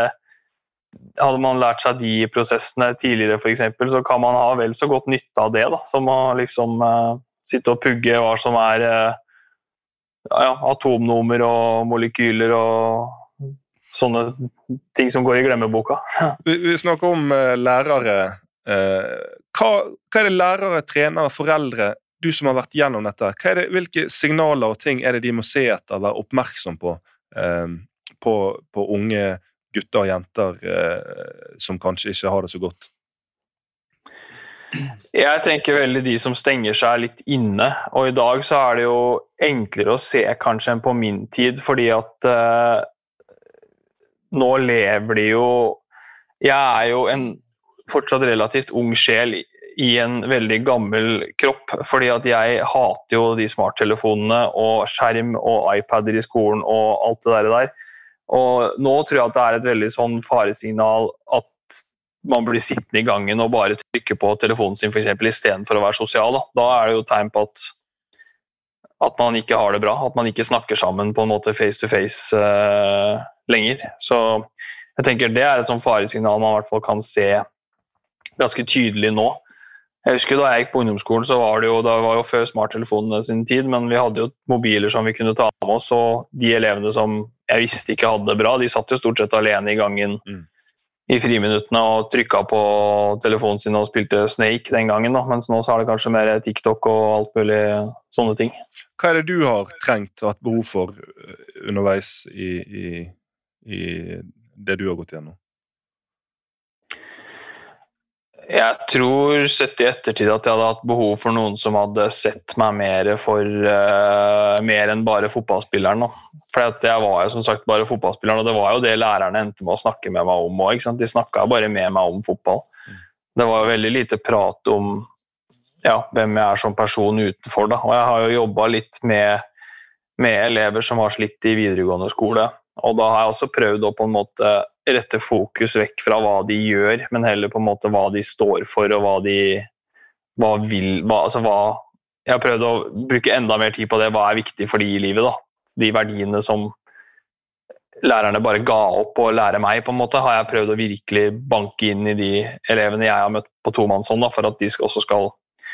de prosessene tidligere for eksempel, så kan man ha vel så godt nytte av det da, som å liksom sitte og pugge hva som atomnummer og molekyler og sånne ting som går i glemmeboka. Vi snakker om lærere. Hva det lærere, trenere, foreldre, du som har vært gjennom dette, hvilke signaler og ting det de må se etter, være oppmerksom på unge gutter og jenter som kanskje ikke har det så godt? Jeg tenker veldig de som stenger seg litt inne, og i dag så er det jo enklere å se kanskje enn på min tid, fordi at nå lever de jo, jeg er jo en fortsatt relativt ung sjel i en veldig gammel kropp, fordi at jeg hater jo de smarttelefonene og skjerm og iPader i skolen og alt det der. Og nå tror jeg at det er et veldig sånn faresignal at man blir sittende i gangen og bare trykke på telefonen sin for eksempel, i stedet for å være sosial. Da er det jo tegn på at man ikke har det bra, at man ikke snakker sammen på en måte face to face lenger. Så jeg tenker det er et sånn faresignal man i hvert fall kan se ganske tydelig nå. Jeg husker da jeg gikk på ungdomsskolen, så var det var jo før smarttelefonene sin tid, men vi hadde jo mobiler som vi kunne ta med oss, og de elevene som jeg visste ikke hadde det bra, de satt jo stort sett alene i gangen i friminuttene og trykket på telefonen sin og spilte Snake den gangen, da. Mens nå så er det kanskje mer TikTok og alt mulig sånne ting. Hva er det du har trengt og hatt behov for underveis i det du har gått gjennom? Jeg tror sett i ettertid at jeg hadde hatt behov for noen som hadde sett meg mer for mer enn bare fotballspilleren. Da. For jeg var jo som sagt bare fotballspilleren, og det var jo det lærerne endte med å snakke med meg om også, ikke sant? De snakket bare med meg om fotball. Det var jo veldig lite prat om hvem jeg er som person utenfor. Da. Og jeg har jo jobbet litt med elever som har slitt i videregående skole, og da har jeg også prøvd å på en måte rette fokus vekk fra hva de gjør, men heller på en måte hva de står for, og hva de vil. Jeg har prøvd å bruke enda mer tid på det, hva er viktig for de i livet. Da. De verdiene som lærerne bare ga opp og lære meg, på en måte, har jeg prøvd å virkelig banke inn i de elevene jeg har møtt på tomannshånd, da, for at de også skal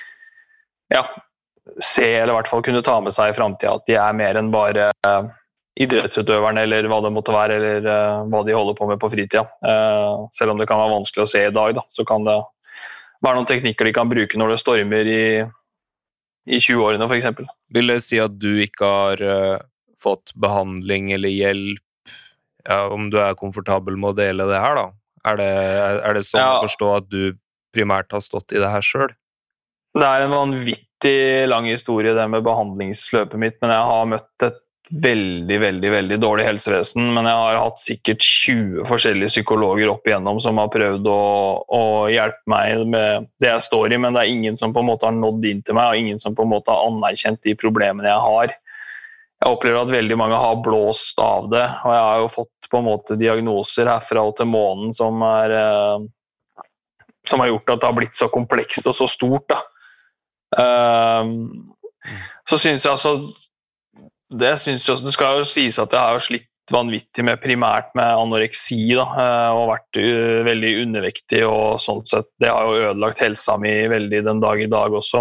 se, eller i hvert fall kunne ta med seg i fremtiden, at de er mer enn bare idrettsutøverne, eller hva det måtte være, eller hva de holder på med på fritida. Selv om det kan være vanskelig å se i dag, da, så kan det være noen teknikker de kan bruke når det stormer i 20-årene, for eksempel. Vil det si at du ikke har fått behandling eller hjelp, om du er komfortabel med å dele det her, da? Er det sånn å forstå at du primært har stått i det her selv? Det er en vanvittig lang historie, det med behandlingsløpet mitt, men jeg har møtt et veldig, veldig, veldig dårlig helsevesen, men jeg har hatt sikkert 20 forskjellige psykologer opp igjennom som har prøvd å hjelpe meg med det jeg står i, men det er ingen som på en måte har nådd inn til meg, og ingen som på en måte har anerkjent de problemene jeg har. Jeg opplever at veldig mange har blåst av det, og jeg har jo fått på en måte diagnoser herfra og til månen som har gjort at det har blitt så komplekst og så stort. Da. Så synes jeg altså det skal jo sies at jeg har slitt vanvittig med primært med anoreksi da, og vært veldig undervektig og sånn sett. Det har jo ødelagt helsa mi veldig den dag i dag også.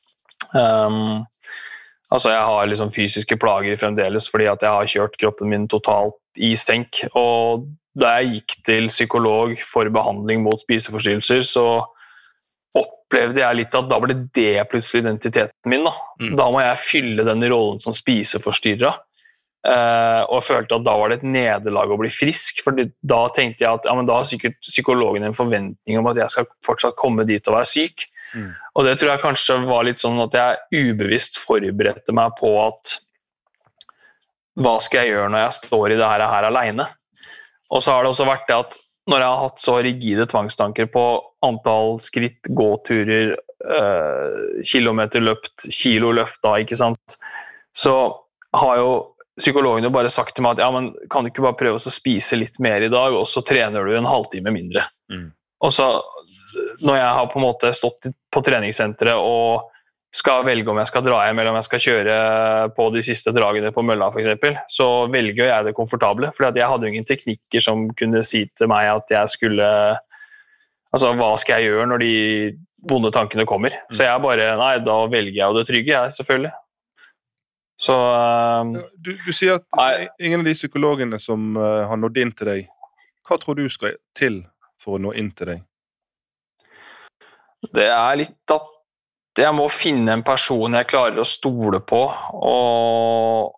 Altså jeg har liksom fysiske plager fremdeles fordi at jeg har kjørt kroppen min totalt i senk. Og da jeg gikk til psykolog for behandling mot spiseforstyrrelser, så opplevde jeg litt at da ble det plutselig identiteten min. Da, da må jeg fylle den rollen som spiseforstyrret. Og jeg følte at da var det et nederlag å bli frisk, for da tenkte jeg at men da har sikkert psykologen en forventning om at jeg skal fortsatt komme dit og være syk. Og det tror jeg kanskje var litt sånn at jeg ubevisst forberedte meg på at hva skal jeg gjøre når jeg står i det her alene? Og så har det også vært det at når jeg har hatt så rigide tvangstanker på antall skritt, gåturer, kilometer løpt, kilo løfta, ikke sant? Så har jo psykologene bare sagt til meg at men kan du ikke bare prøve å spise litt mer i dag, og så trener du en halvtime mindre. Og så når jeg har på en måte stått på treningssenteret og skal velge om jeg skal dra hjem eller om jeg skal kjøre på de siste dragene på mølla for eksempel, så velger jeg det komfortable, for jeg hadde jo ingen teknikker som kunne si til meg at jeg skulle, altså hva skal jeg gjøre når de vonde tankene kommer? Så jeg bare, da velger jeg jo det trygge, jeg selvfølgelig. Så du sier at ingen av de psykologene som har nådd inn til deg, hva tror du skal til for å nå inn til deg? Det er litt at jeg må finne en person jeg klarer å stole på, og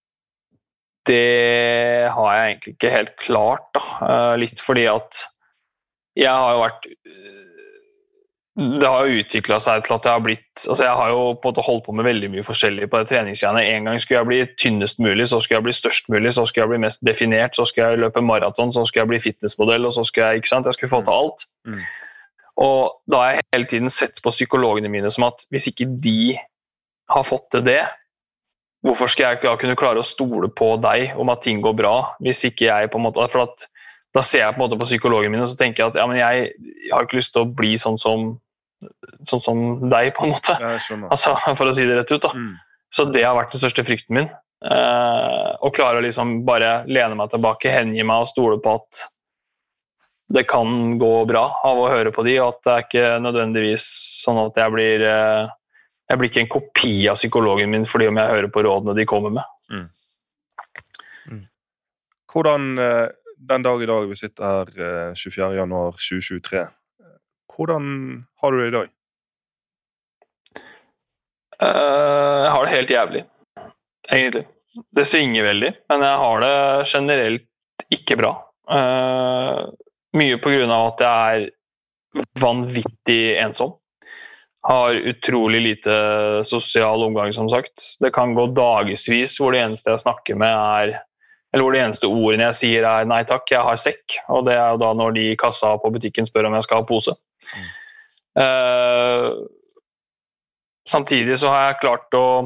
det har jeg egentlig ikke helt klart. Da. Litt fordi at jeg har jo vært det har jo utviklet seg til at jeg har blitt, altså jeg har jo på en måte holdt på med veldig mye forskjellig på det treningsgreiene. En gang skulle jeg bli tynnest mulig, så skulle jeg bli størst mulig, så skulle jeg bli mest definert, så skulle jeg løpe maraton, så skulle jeg bli fitnessmodell, og så skulle jeg, ikke sant, jeg skulle få til alt. Og da har jeg hele tiden sett på psykologene mine som at hvis ikke de har fått til det, hvorfor skal jeg da kunne klare å stole på deg om at ting går bra, hvis ikke jeg på en måte, for at da ser jeg på en måte på psykologene mine, og så tenker jeg at ja, men jeg har ikke lyst til å bli sånn som deg på en måte, altså, for å si det rett ut da. Så det har vært den største frykten min, å klare å liksom bare lene meg tilbake, hengi meg og stole på at det kan gå bra av å høre på de, og at det er ikke nødvendigvis sånn at jeg blir ikke en kopi av psykologen min fordi om jeg hører på rådene de kommer med. Hvordan den dag i dag vi sitter her 24. januar 2023, hvordan har du det i dag? Jeg har det helt jævlig, egentlig. Det svinger veldig, men jeg har det generelt ikke bra. Mye på grunn av at jeg er vanvittig ensom. Har utrolig lite sosial omgang, som sagt. Det kan gå dagesvis hvor det eneste jeg snakker med eller hvor det eneste ordene jeg sier nei takk, jeg har sekk. Og det er jo da når de i kassa på butikken spør om jeg skal ha pose. Samtidig så har jeg klart å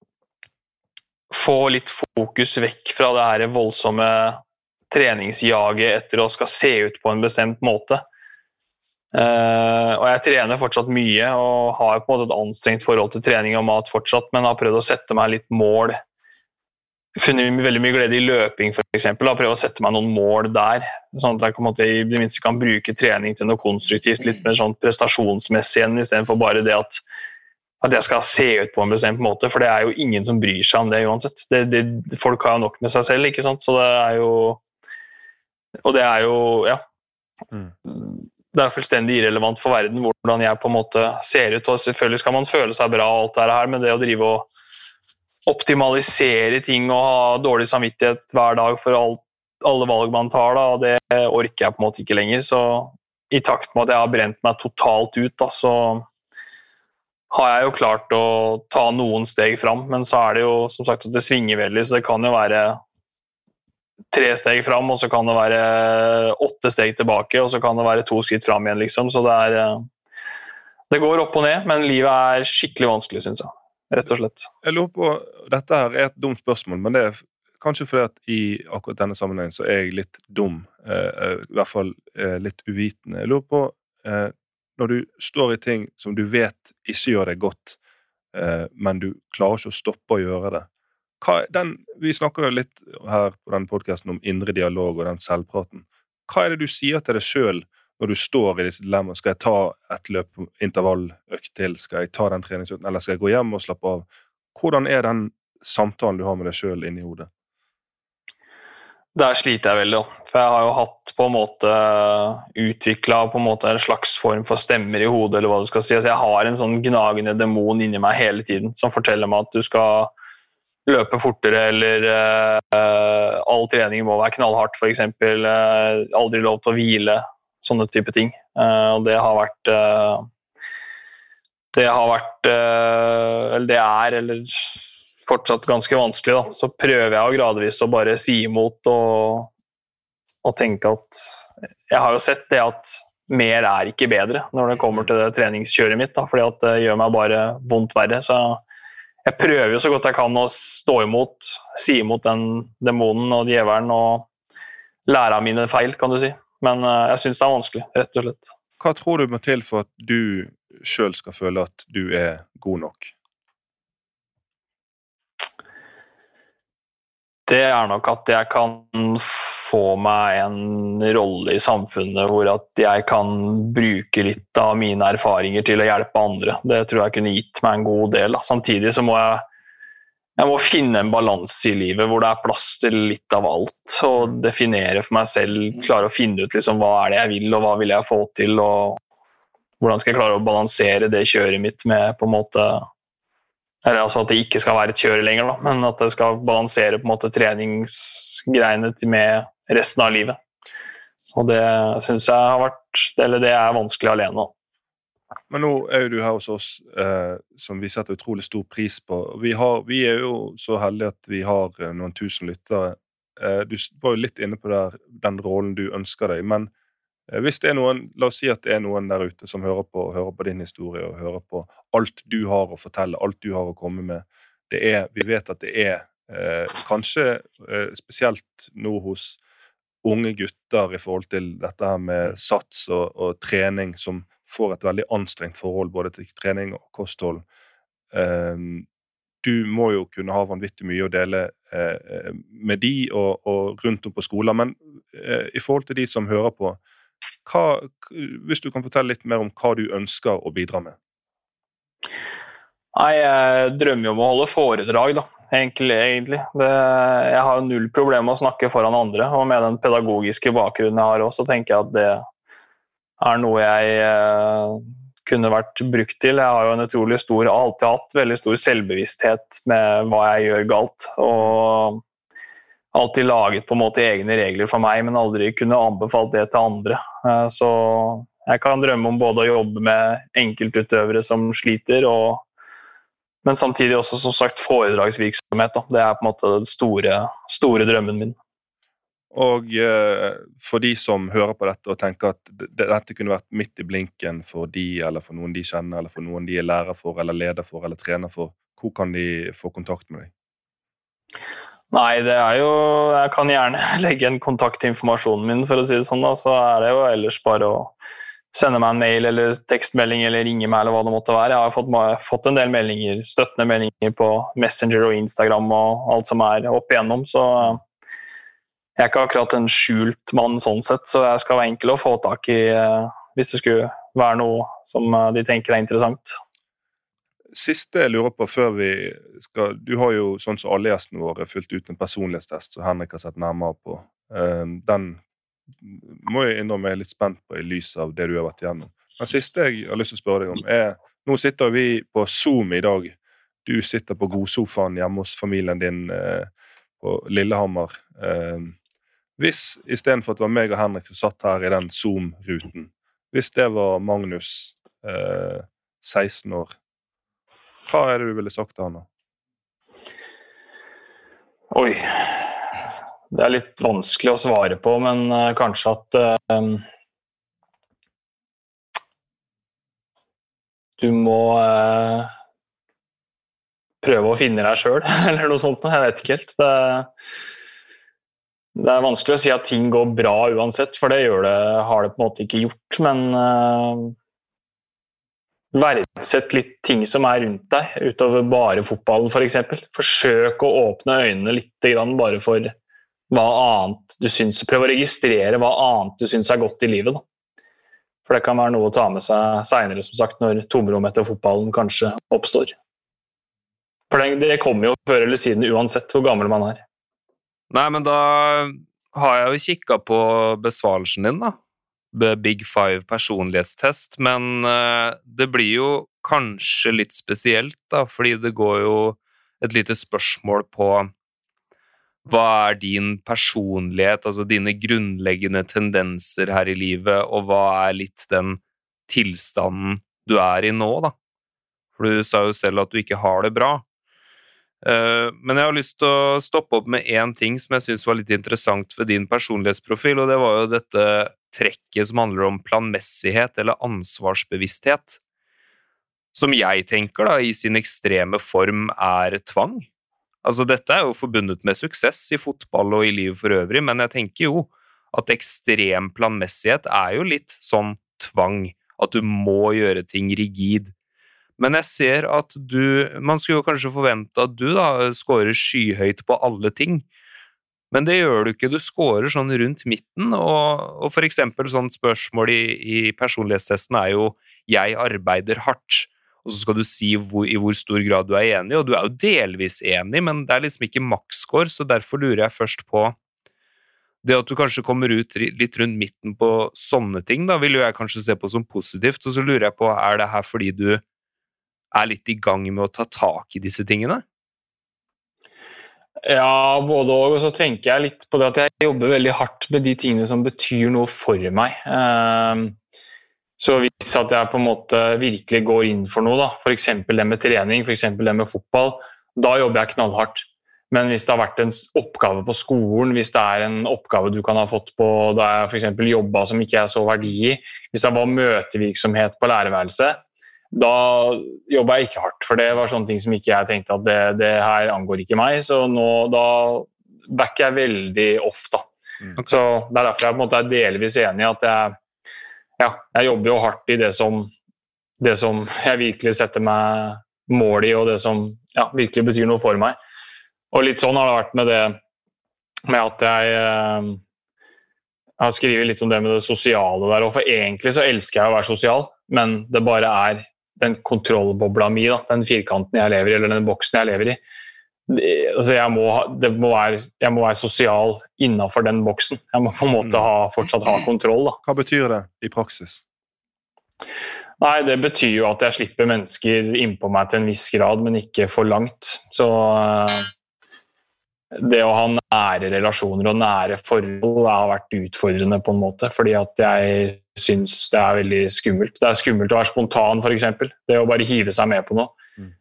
få litt fokus vekk fra det her voldsomme treningsjaget etter å skal se ut på en bestemt måte. Og jeg trener fortsatt mye og har på en måte et anstrengt forhold til trening og mat fortsatt, men har prøvd å sette meg litt mål. Funnet veldig mye glede i løping for eksempel, og prøve å sette meg noen mål der, sånn at jeg på en måte i det minste kan bruke trening til noe konstruktivt, litt mer sånn prestasjonsmessig igjen, i stedet for bare det at jeg skal se ut på en bestemt måte, for det er jo ingen som bryr seg om det uansett. Folk har jo nok med seg selv, ikke sant? Så det er jo, og det er jo, ja, det er fullstendig irrelevant for verden hvordan jeg på en måte ser ut, og selvfølgelig skal man føle seg bra og alt det her, men det å drive og optimalisere ting og ha dårlig samvittighet hver dag for alle valg man tar, da, og det orker jeg på en måte ikke lenger. Så i takt med at jeg har brent meg totalt ut, da, så har jeg jo klart å ta noen steg fram, men så er det jo som sagt at det svinger veldig, så det kan jo være 3 steg fram, og så kan det være 8 steg tilbake, og så kan det være 2 skritt fram igjen, liksom. Så det går opp og ned, men livet er skikkelig vanskelig, synes jeg. Rett og slett. Jeg lurer på, dette her er et dumt spørsmål, men det er kanskje fordi at i akkurat denne sammenhengen så er jeg litt dum, i hvert fall litt uvitende. Jeg lurer på, når du står i ting som du vet ikke gjør deg godt, men du klarer ikke å stoppe å gjøre det. Vi snakker jo litt her på denne podcasten om indre dialog og den selvpraten. Hva er det du sier til deg selv når du står i disse dilemmaene? Skal jeg ta et intervalløkt til? Skal jeg ta den treningsøkten? Eller skal jeg gå hjem og slappe av? Hvordan er den samtalen du har med deg selv inni hodet? Der sliter jeg veldig, for jeg har jo hatt på en måte utviklet på en måte en slags form for stemmer i hodet, eller hva du skal si. Altså, jeg har en sånn gnagende demon inni meg hele tiden, som forteller meg at du skal løpe fortere, eller all trening må være knallhardt, for eksempel. Aldri lov til å hvile, sånne type ting. Og det har vært eller det er, eller fortsatt ganske vanskelig, da. Så prøver jeg å gradvis å bare si imot og tenke at jeg har jo sett det at mer er ikke bedre når det kommer til det treningskjøret mitt, da, fordi at det gjør meg bare vondt verre. Så jeg prøver jo så godt jeg kan å stå imot, si imot den demonen og djevelen og lære av mine feil, kan du si. Men jeg synes det er vanskelig, rett og slett. Hva tror du må til for at du selv skal føle at du er god nok? Det er nok at jeg kan få meg en rolle i samfunnet hvor at jeg kan bruke litt av mine erfaringer til å hjelpe andre. Det tror jeg kunne gitt meg en god del. Samtidig så må jeg må finne en balanse i livet hvor det er plass til litt av alt, og definere for meg selv, klare å finne ut liksom, hva er det jeg vil, og hva vil jeg få til, og hvordan skal jeg klare å balansere det kjøret mitt med på en måte, eller altså at det ikke skal være et kjøre lenger, da, men at det skal balansere på en måte treningsgreiene med resten av livet. Og det synes jeg har vært, eller det er vanskelig alene. Men nå jo du her hos oss, som vi setter utrolig stor pris på. Vi jo så heldige at vi har noen tusen lyttere. Du var jo litt inne på den rollen du ønsker deg, men hvis det noen, la oss si at det noen der ute som hører på din historie, og hører på alt du har å fortelle, alt du har å komme med, vi vet at det kanskje spesielt nå hos unge gutter i forhold til dette her med sats og trening, som får et veldig anstrengt forhold både til trening og kosthold. Du må jo kunne ha vanvittig mye å dele med de og rundt om på skolen, men i forhold til de som hører på, hvis du kan fortelle litt mer om hva du ønsker å bidra med? Nei, jeg drømmer jo om å holde foredrag, da. Egentlig. Jeg har jo null problem med å snakke foran andre, og med den pedagogiske bakgrunnen jeg har også, så tenker jeg at det noe jeg kunne vært brukt til. Jeg har jo en utrolig alltid hatt veldig stor selvbevissthet med hva jeg gjør galt, og alltid laget på en måte egne regler for meg, men aldri kunne anbefalt det til andre. Så jeg kan drømme om både å jobbe med enkeltutøvere som sliter, men samtidig også som sagt foredragsvirksomhet. Da. Det på en måte den store drømmen min. Og for de som hører på dette og tenker at dette kunne vært midt i blinken for de, eller for noen de kjenner, eller for noen de lærer for, eller leder for, eller trener for, hvor kan de få kontakt med deg? Nei, det jo, jeg kan gjerne legge en kontaktinformasjonen min, for å si det sånn, da. Så det jo ellers bare å sende meg en mail eller tekstmelding eller ringe meg eller hva det måtte være. Jeg har fått en del meldinger, støttende meldinger på Messenger og Instagram og alt som opp igjennom, så jeg ikke akkurat en skjult mann sånn sett, så jeg skal være enkel å få tak i hvis det skulle være noe som de tenker interessant. Siste jeg lurer på før vi skal, du har jo sånn som alle gjestene våre fylt ut en personlighetstest, som Henrik har sett nærmere på. Den må jeg innrømme jeg litt spent på i lys av det du har vært igjennom. Den siste jeg har lyst til å spørre deg om nå sitter vi på Zoom i dag. Du sitter på godsofaen hjemme hos familien din på Lillehammer. Hvis i stedet for at det var meg og Henrik som satt her i den Zoom-ruten, hvis det var Magnus, 16 år, hva det du ville sagt til han da? Oi, det litt vanskelig å svare på, men kanskje at du må prøve å finne deg selv, eller noe sånt, jeg vet ikke helt. Det vanskelig å si at ting går bra uansett, for det har det på en måte ikke gjort, men verdsett litt ting som rundt deg, utover bare fotballen for eksempel. Forsøk å åpne øynene litt grann bare for hva annet du synes. Prøv å registrere hva annet du synes godt i livet. Da. For det kan være noe å ta med seg senere, som sagt, når tomrom etter fotballen kanskje oppstår. For det kommer jo før eller siden uansett hvor gammel man Nei, men da har jeg jo kikket på besvarelsen din da. Big Five personlighetstest, men det blir jo kanskje litt spesielt da, fordi det går jo et lite spørsmål på hva din personlighet, altså dine grunnleggende tendenser her i livet, og hva litt den tilstanden du i nå da. For du sa jo selv at du ikke har det bra. Men jeg har lyst til å stoppe opp med en ting som jeg synes var litt interessant ved din personlighetsprofil, og det var jo dette trekket som handler om planmessighet eller ansvarsbevissthet, som jeg tenker da, i sin ekstreme form tvang. Altså dette jo forbundet med suksess i fotball og i livet for øvrig, men jeg tenker jo at ekstrem planmessighet jo litt sånn tvang, at du må gjøre ting rigid. Men jeg ser at man skulle jo kanskje forvente at du da scorer skyhøyt på alle ting, men det gjør du ikke, du scorer sånn rundt midten, og for eksempel sånn spørsmål i personlighetstesten jo, jeg arbeider hardt, og så skal du si i hvor stor grad du enig, og du jo delvis enig, men det liksom ikke maksscore, så derfor lurer jeg først på det at du kanskje kommer ut litt rundt midten på sånne ting, da vil jo jeg kanskje se på som positivt, og så lurer jeg på, det her fordi du litt i gang med å ta tak i disse tingene? Ja, både og så tenker jeg litt på det at jeg jobber veldig hardt med de tingene som betyr noe for meg. Så hvis at jeg på en måte virkelig går inn for noe, da, for eksempel det med trening, for eksempel det med fotball, da jobber jeg knallhardt. Men hvis det har vært en oppgave på skolen, hvis det en oppgave du kan ha fått på da jeg for eksempel jobbet som ikke jeg så verdi i, hvis det var møtevirksomhet på lærerværelset, da jobber jeg ikke hardt, for det var sånne ting som ikke jeg tenkte at det her angår ikke meg, så nå da backer jeg veldig ofte. Okay. Så det derfor jeg på en måte delvis enig i at jeg jobber jo hardt i det som jeg virkelig setter meg mål i, og det som virkelig betyr noe for meg. Og litt sånn har det vært med det med at jeg har skrevet litt om det med det sosiale der, og for egentlig så elsker jeg å være sosial, men det bare den kontrollbobla mi, da, den firkanten jeg lever i, eller den boksen jeg lever i. Altså jeg må være sosial innenfor den boksen. Jeg må på en måte fortsatt ha kontroll. Da. Hva betyr det i praksis? Nei, det betyr jo at jeg slipper mennesker innpå meg til en viss grad, men ikke for langt. Så det å ha nære relasjoner og nære forhold har vært utfordrende på en måte, fordi at jeg synes det veldig skummelt. Det skummelt å være spontan, for eksempel. Det å bare hive seg med på noe.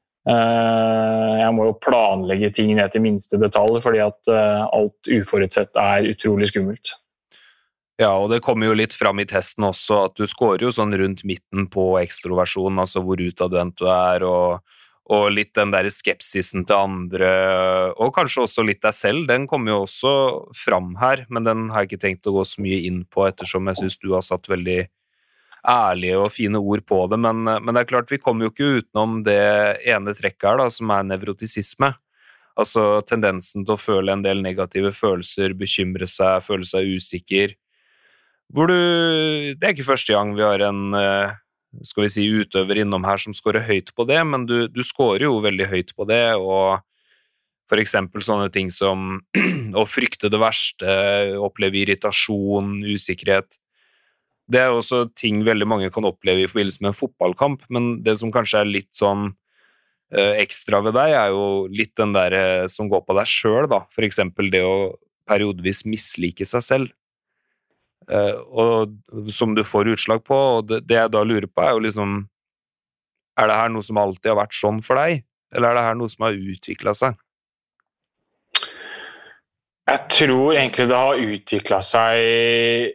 Jeg må jo planlegge ting ned til minste detalj, fordi at alt uforutsett utrolig skummelt. Ja, og det kommer jo litt fram i testen også, at du scorer jo sånn rundt midten på ekstroversjon, altså hvor utadvendt du og litt den der skepsisen til andre, og kanskje også litt deg selv, den kommer jo også fram her, men den har jeg ikke tenkt å gå så mye inn på, ettersom jeg synes du har satt veldig ærlige og fine ord på det, men det klart, vi kommer jo ikke utenom det ene trekket her da, som nevrotisisme. Altså tendensen til å føle en del negative følelser, bekymre seg, føle seg usikker, hvor det ikke første gang vi har en skal vi si utøver innom her som scorer høyt på det, men du scorer jo veldig høyt på det, og for eksempel sånne ting som å frykte det verste, oppleve irritasjon, usikkerhet. Det også ting veldig mange kan oppleve i forbindelse med en fotballkamp, men det som kanskje litt sånn ekstra ved deg jo litt den der som går på deg selv da, for eksempel det å periodevis mislike seg selv. Og som du får utslag på, og det jeg da lurer på jo liksom, det her noe som alltid har vært sånn for deg, eller det her noe som har utviklet seg? Jeg tror egentlig det har utviklet seg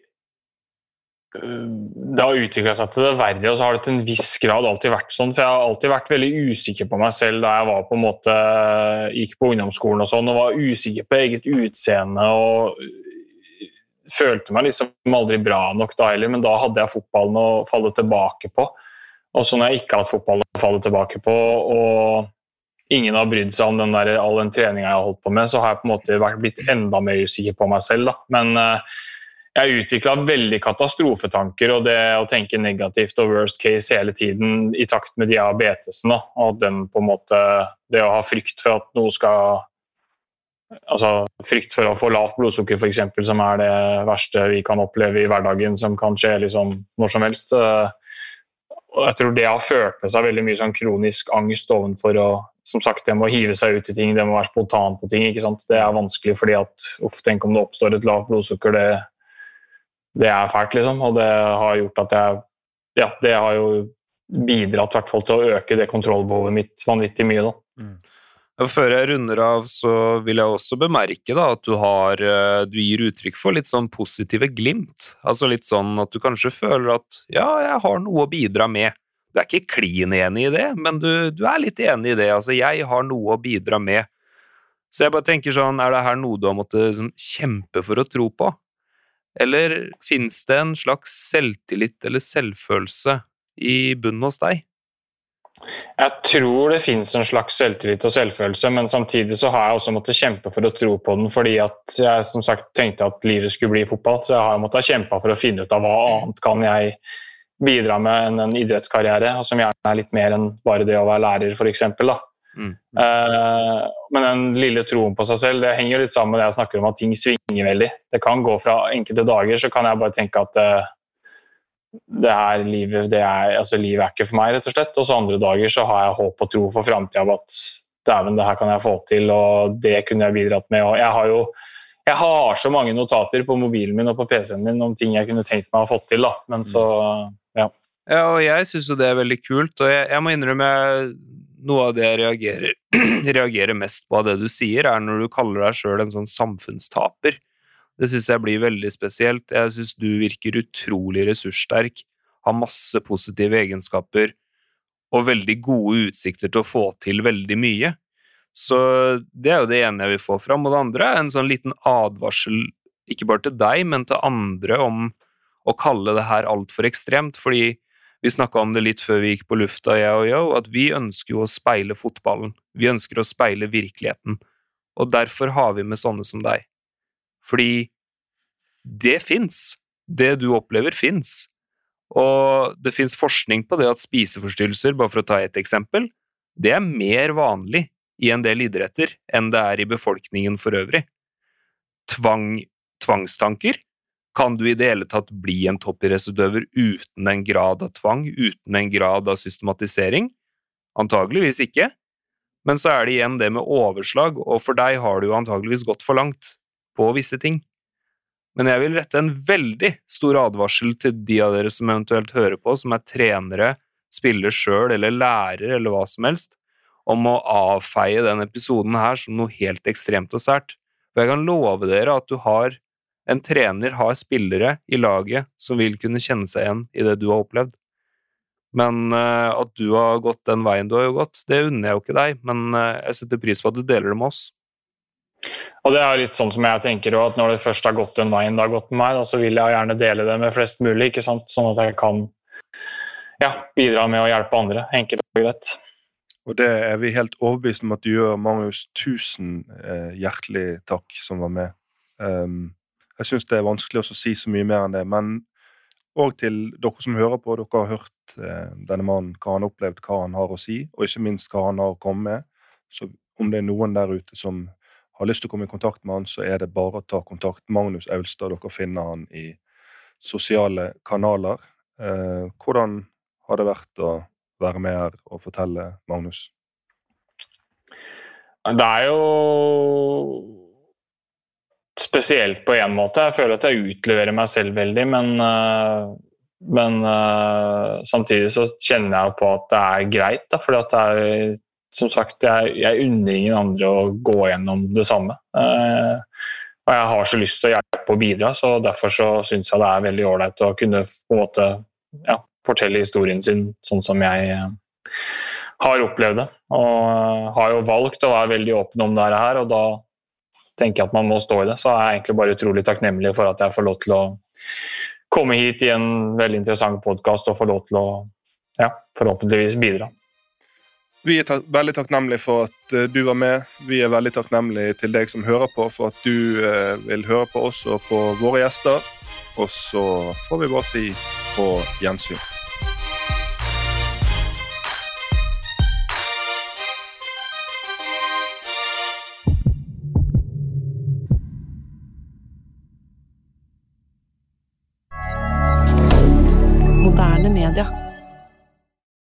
til det verre, og så har det til en viss grad alltid vært sånn, for jeg har alltid vært veldig usikker på meg selv da jeg var på en måte, gikk på ungdomsskolen og sånn, og var usikker på eget utseende, og følte meg liksom aldri bra nok da heller, men da hadde jeg fotballen å falle tilbake på. Og så når jeg ikke har hatt fotballen å falle tilbake på, og ingen har brydd seg om all den treningen jeg har holdt på med, så har jeg på en måte blitt enda mer usikker på meg selv. Da. Men jeg utviklet veldig katastrofetanker, og det å tenke negativt og worst case hele tiden i takt med diabetesen, da. Og den på en måte, det å ha frykt for at noe skal frykt for å få lavt blodsukker for eksempel, som det verste vi kan oppleve i hverdagen, som kan skje liksom når som helst. Og jeg tror det har ført med seg veldig mye sånn kronisk angst ovenfor, og som sagt, det må hive seg ut i ting, det må være spontan på ting, ikke sant? Det vanskelig fordi at, tenk om det oppstår et lavt blodsukker, det fælt liksom, og det har gjort at det har jo bidratt i hvert fall til å øke det kontrollbehovet mitt vanvittig mye da. Før jeg runder av, så vil jeg også bemerke da, at du gir uttrykk for litt sånn positive glimt. Altså litt sånn at du kanskje føler at, ja, jeg har noe å bidra med. Du ikke klin enig i det, men du litt enig i det. Altså, jeg har noe å bidra med. Så jeg bare tenker sånn, det her noe du har måttet sånn, kjempe for å tro på? Eller finnes det en slags selvtillit eller selvfølelse i bunnen hos deg? Jeg tror det finnes en slags selvtillit og selvfølelse, men samtidig så har jeg også måttet kjempe for å tro på den, fordi at jeg som sagt tenkte at livet skulle bli fotball, så jeg har måttet kjempe for å finne ut av hva annet kan jeg bidra med enn en idrettskarriere, og som gjerne litt mer enn bare det å være lærer for eksempel da. Men den lille troen på seg selv, det henger litt sammen med det jeg snakker om at ting svinger veldig. Det kan gå fra enkelte dager, så kan jeg bare tenke at livet ikke for meg rett og slett, og så andre dager så har jeg håp og tro for fremtiden at det her kan jeg få til, og det kunne jeg bidratt med, og jeg har så mange notater på mobilen min og på PC-en min om ting jeg kunne tenkt meg å ha fått til da, men så, ja. Ja, og jeg synes jo det veldig kult, og jeg må innrømme noe av det jeg reagerer mest på av det du sier, når du kaller deg selv en sånn samfunnstaper. Det synes jeg blir veldig spesielt. Jeg synes du virker utrolig ressurssterk, har masse positive egenskaper, og veldig gode utsikter til å få til veldig mye. Så det jo det ene jeg vil få fram, og det andre en sånn liten advarsel, ikke bare til deg, men til andre om å kalle det her alt for ekstremt, fordi vi snakket om det litt før vi gikk på lufta, jeg, at vi ønsker jo å speile fotballen. Vi ønsker å speile virkeligheten. Og derfor har vi med sånne som deg. Fordi det finnes. Det du opplever finnes. Og det finnes forskning på det at spiseforstyrrelser, bare for å ta et eksempel, det mer vanlig i en del idretter enn det i befolkningen for øvrig. Tvangstanker kan du i det hele tatt bli en toppidrettsutøver uten en grad av tvang, uten en grad av systematisering? Antageligvis ikke. Men så det igjen det med overslag, og for deg har du jo antageligvis gått for langt på visse ting. Men jeg vil rette en veldig stor advarsel til de av dere som eventuelt hører på, som trenere, spiller selv, eller lærer, eller hva som helst, om å avfeie den episoden her som noe helt ekstremt og sært. For jeg kan love dere at en trener har spillere i laget som vil kunne kjenne seg igjen i det du har opplevd. Men at du har gått den veien du har jo gått, det unner jeg jo ikke deg, men jeg setter pris på at du deler det med oss. Og det litt sånn som jeg tenker, at når det først har gått den veien det har gått med meg, så vil jeg gjerne dele det med flest mulig, ikke sant? Sånn at jeg kan bidra med å hjelpe andre, enkelt og greit. Og det vi helt overbevist om at du gjør, Magnus. 1000 hjertelig takk som var med. Jeg synes det vanskelig å si så mye mer enn det, men også til dere som hører på, dere har hørt denne mannen, hva han har opplevd, hva han har å si, og ikke minst hva han har å komme med. Så om det noen der ute som har lyst til å komme i kontakt med han, så det bare å ta kontakt. Magnus Aulstad, dere finner han i sosiale kanaler. Hvordan har det vært å være med her og fortelle, Magnus? Det jo spesielt på en måte. Jeg føler at jeg utleverer meg selv veldig, men samtidig så kjenner jeg på at det greit, da, fordi at det som sagt, jeg unner ingen andre å gå gjennom det samme. Og jeg har så lyst til å hjelpe og bidra, så derfor så synes jeg det veldig ordentlig å kunne på en måte fortelle historien sin sånn som jeg har opplevd det. Og har jo valgt å være veldig åpen om det her, og da tenker jeg at man må stå i det. Så jeg egentlig bare utrolig takknemlig for at jeg får lov til å komme hit i en veldig interessant podcast og få lov til å forhåpentligvis bidra. Vi veldig takknemlige for at du var med. Vi veldig takknemlige til deg som hører på, for at du vil høre på oss og på våre gjester. Og så får vi bare si på gjensyn. Moderne media.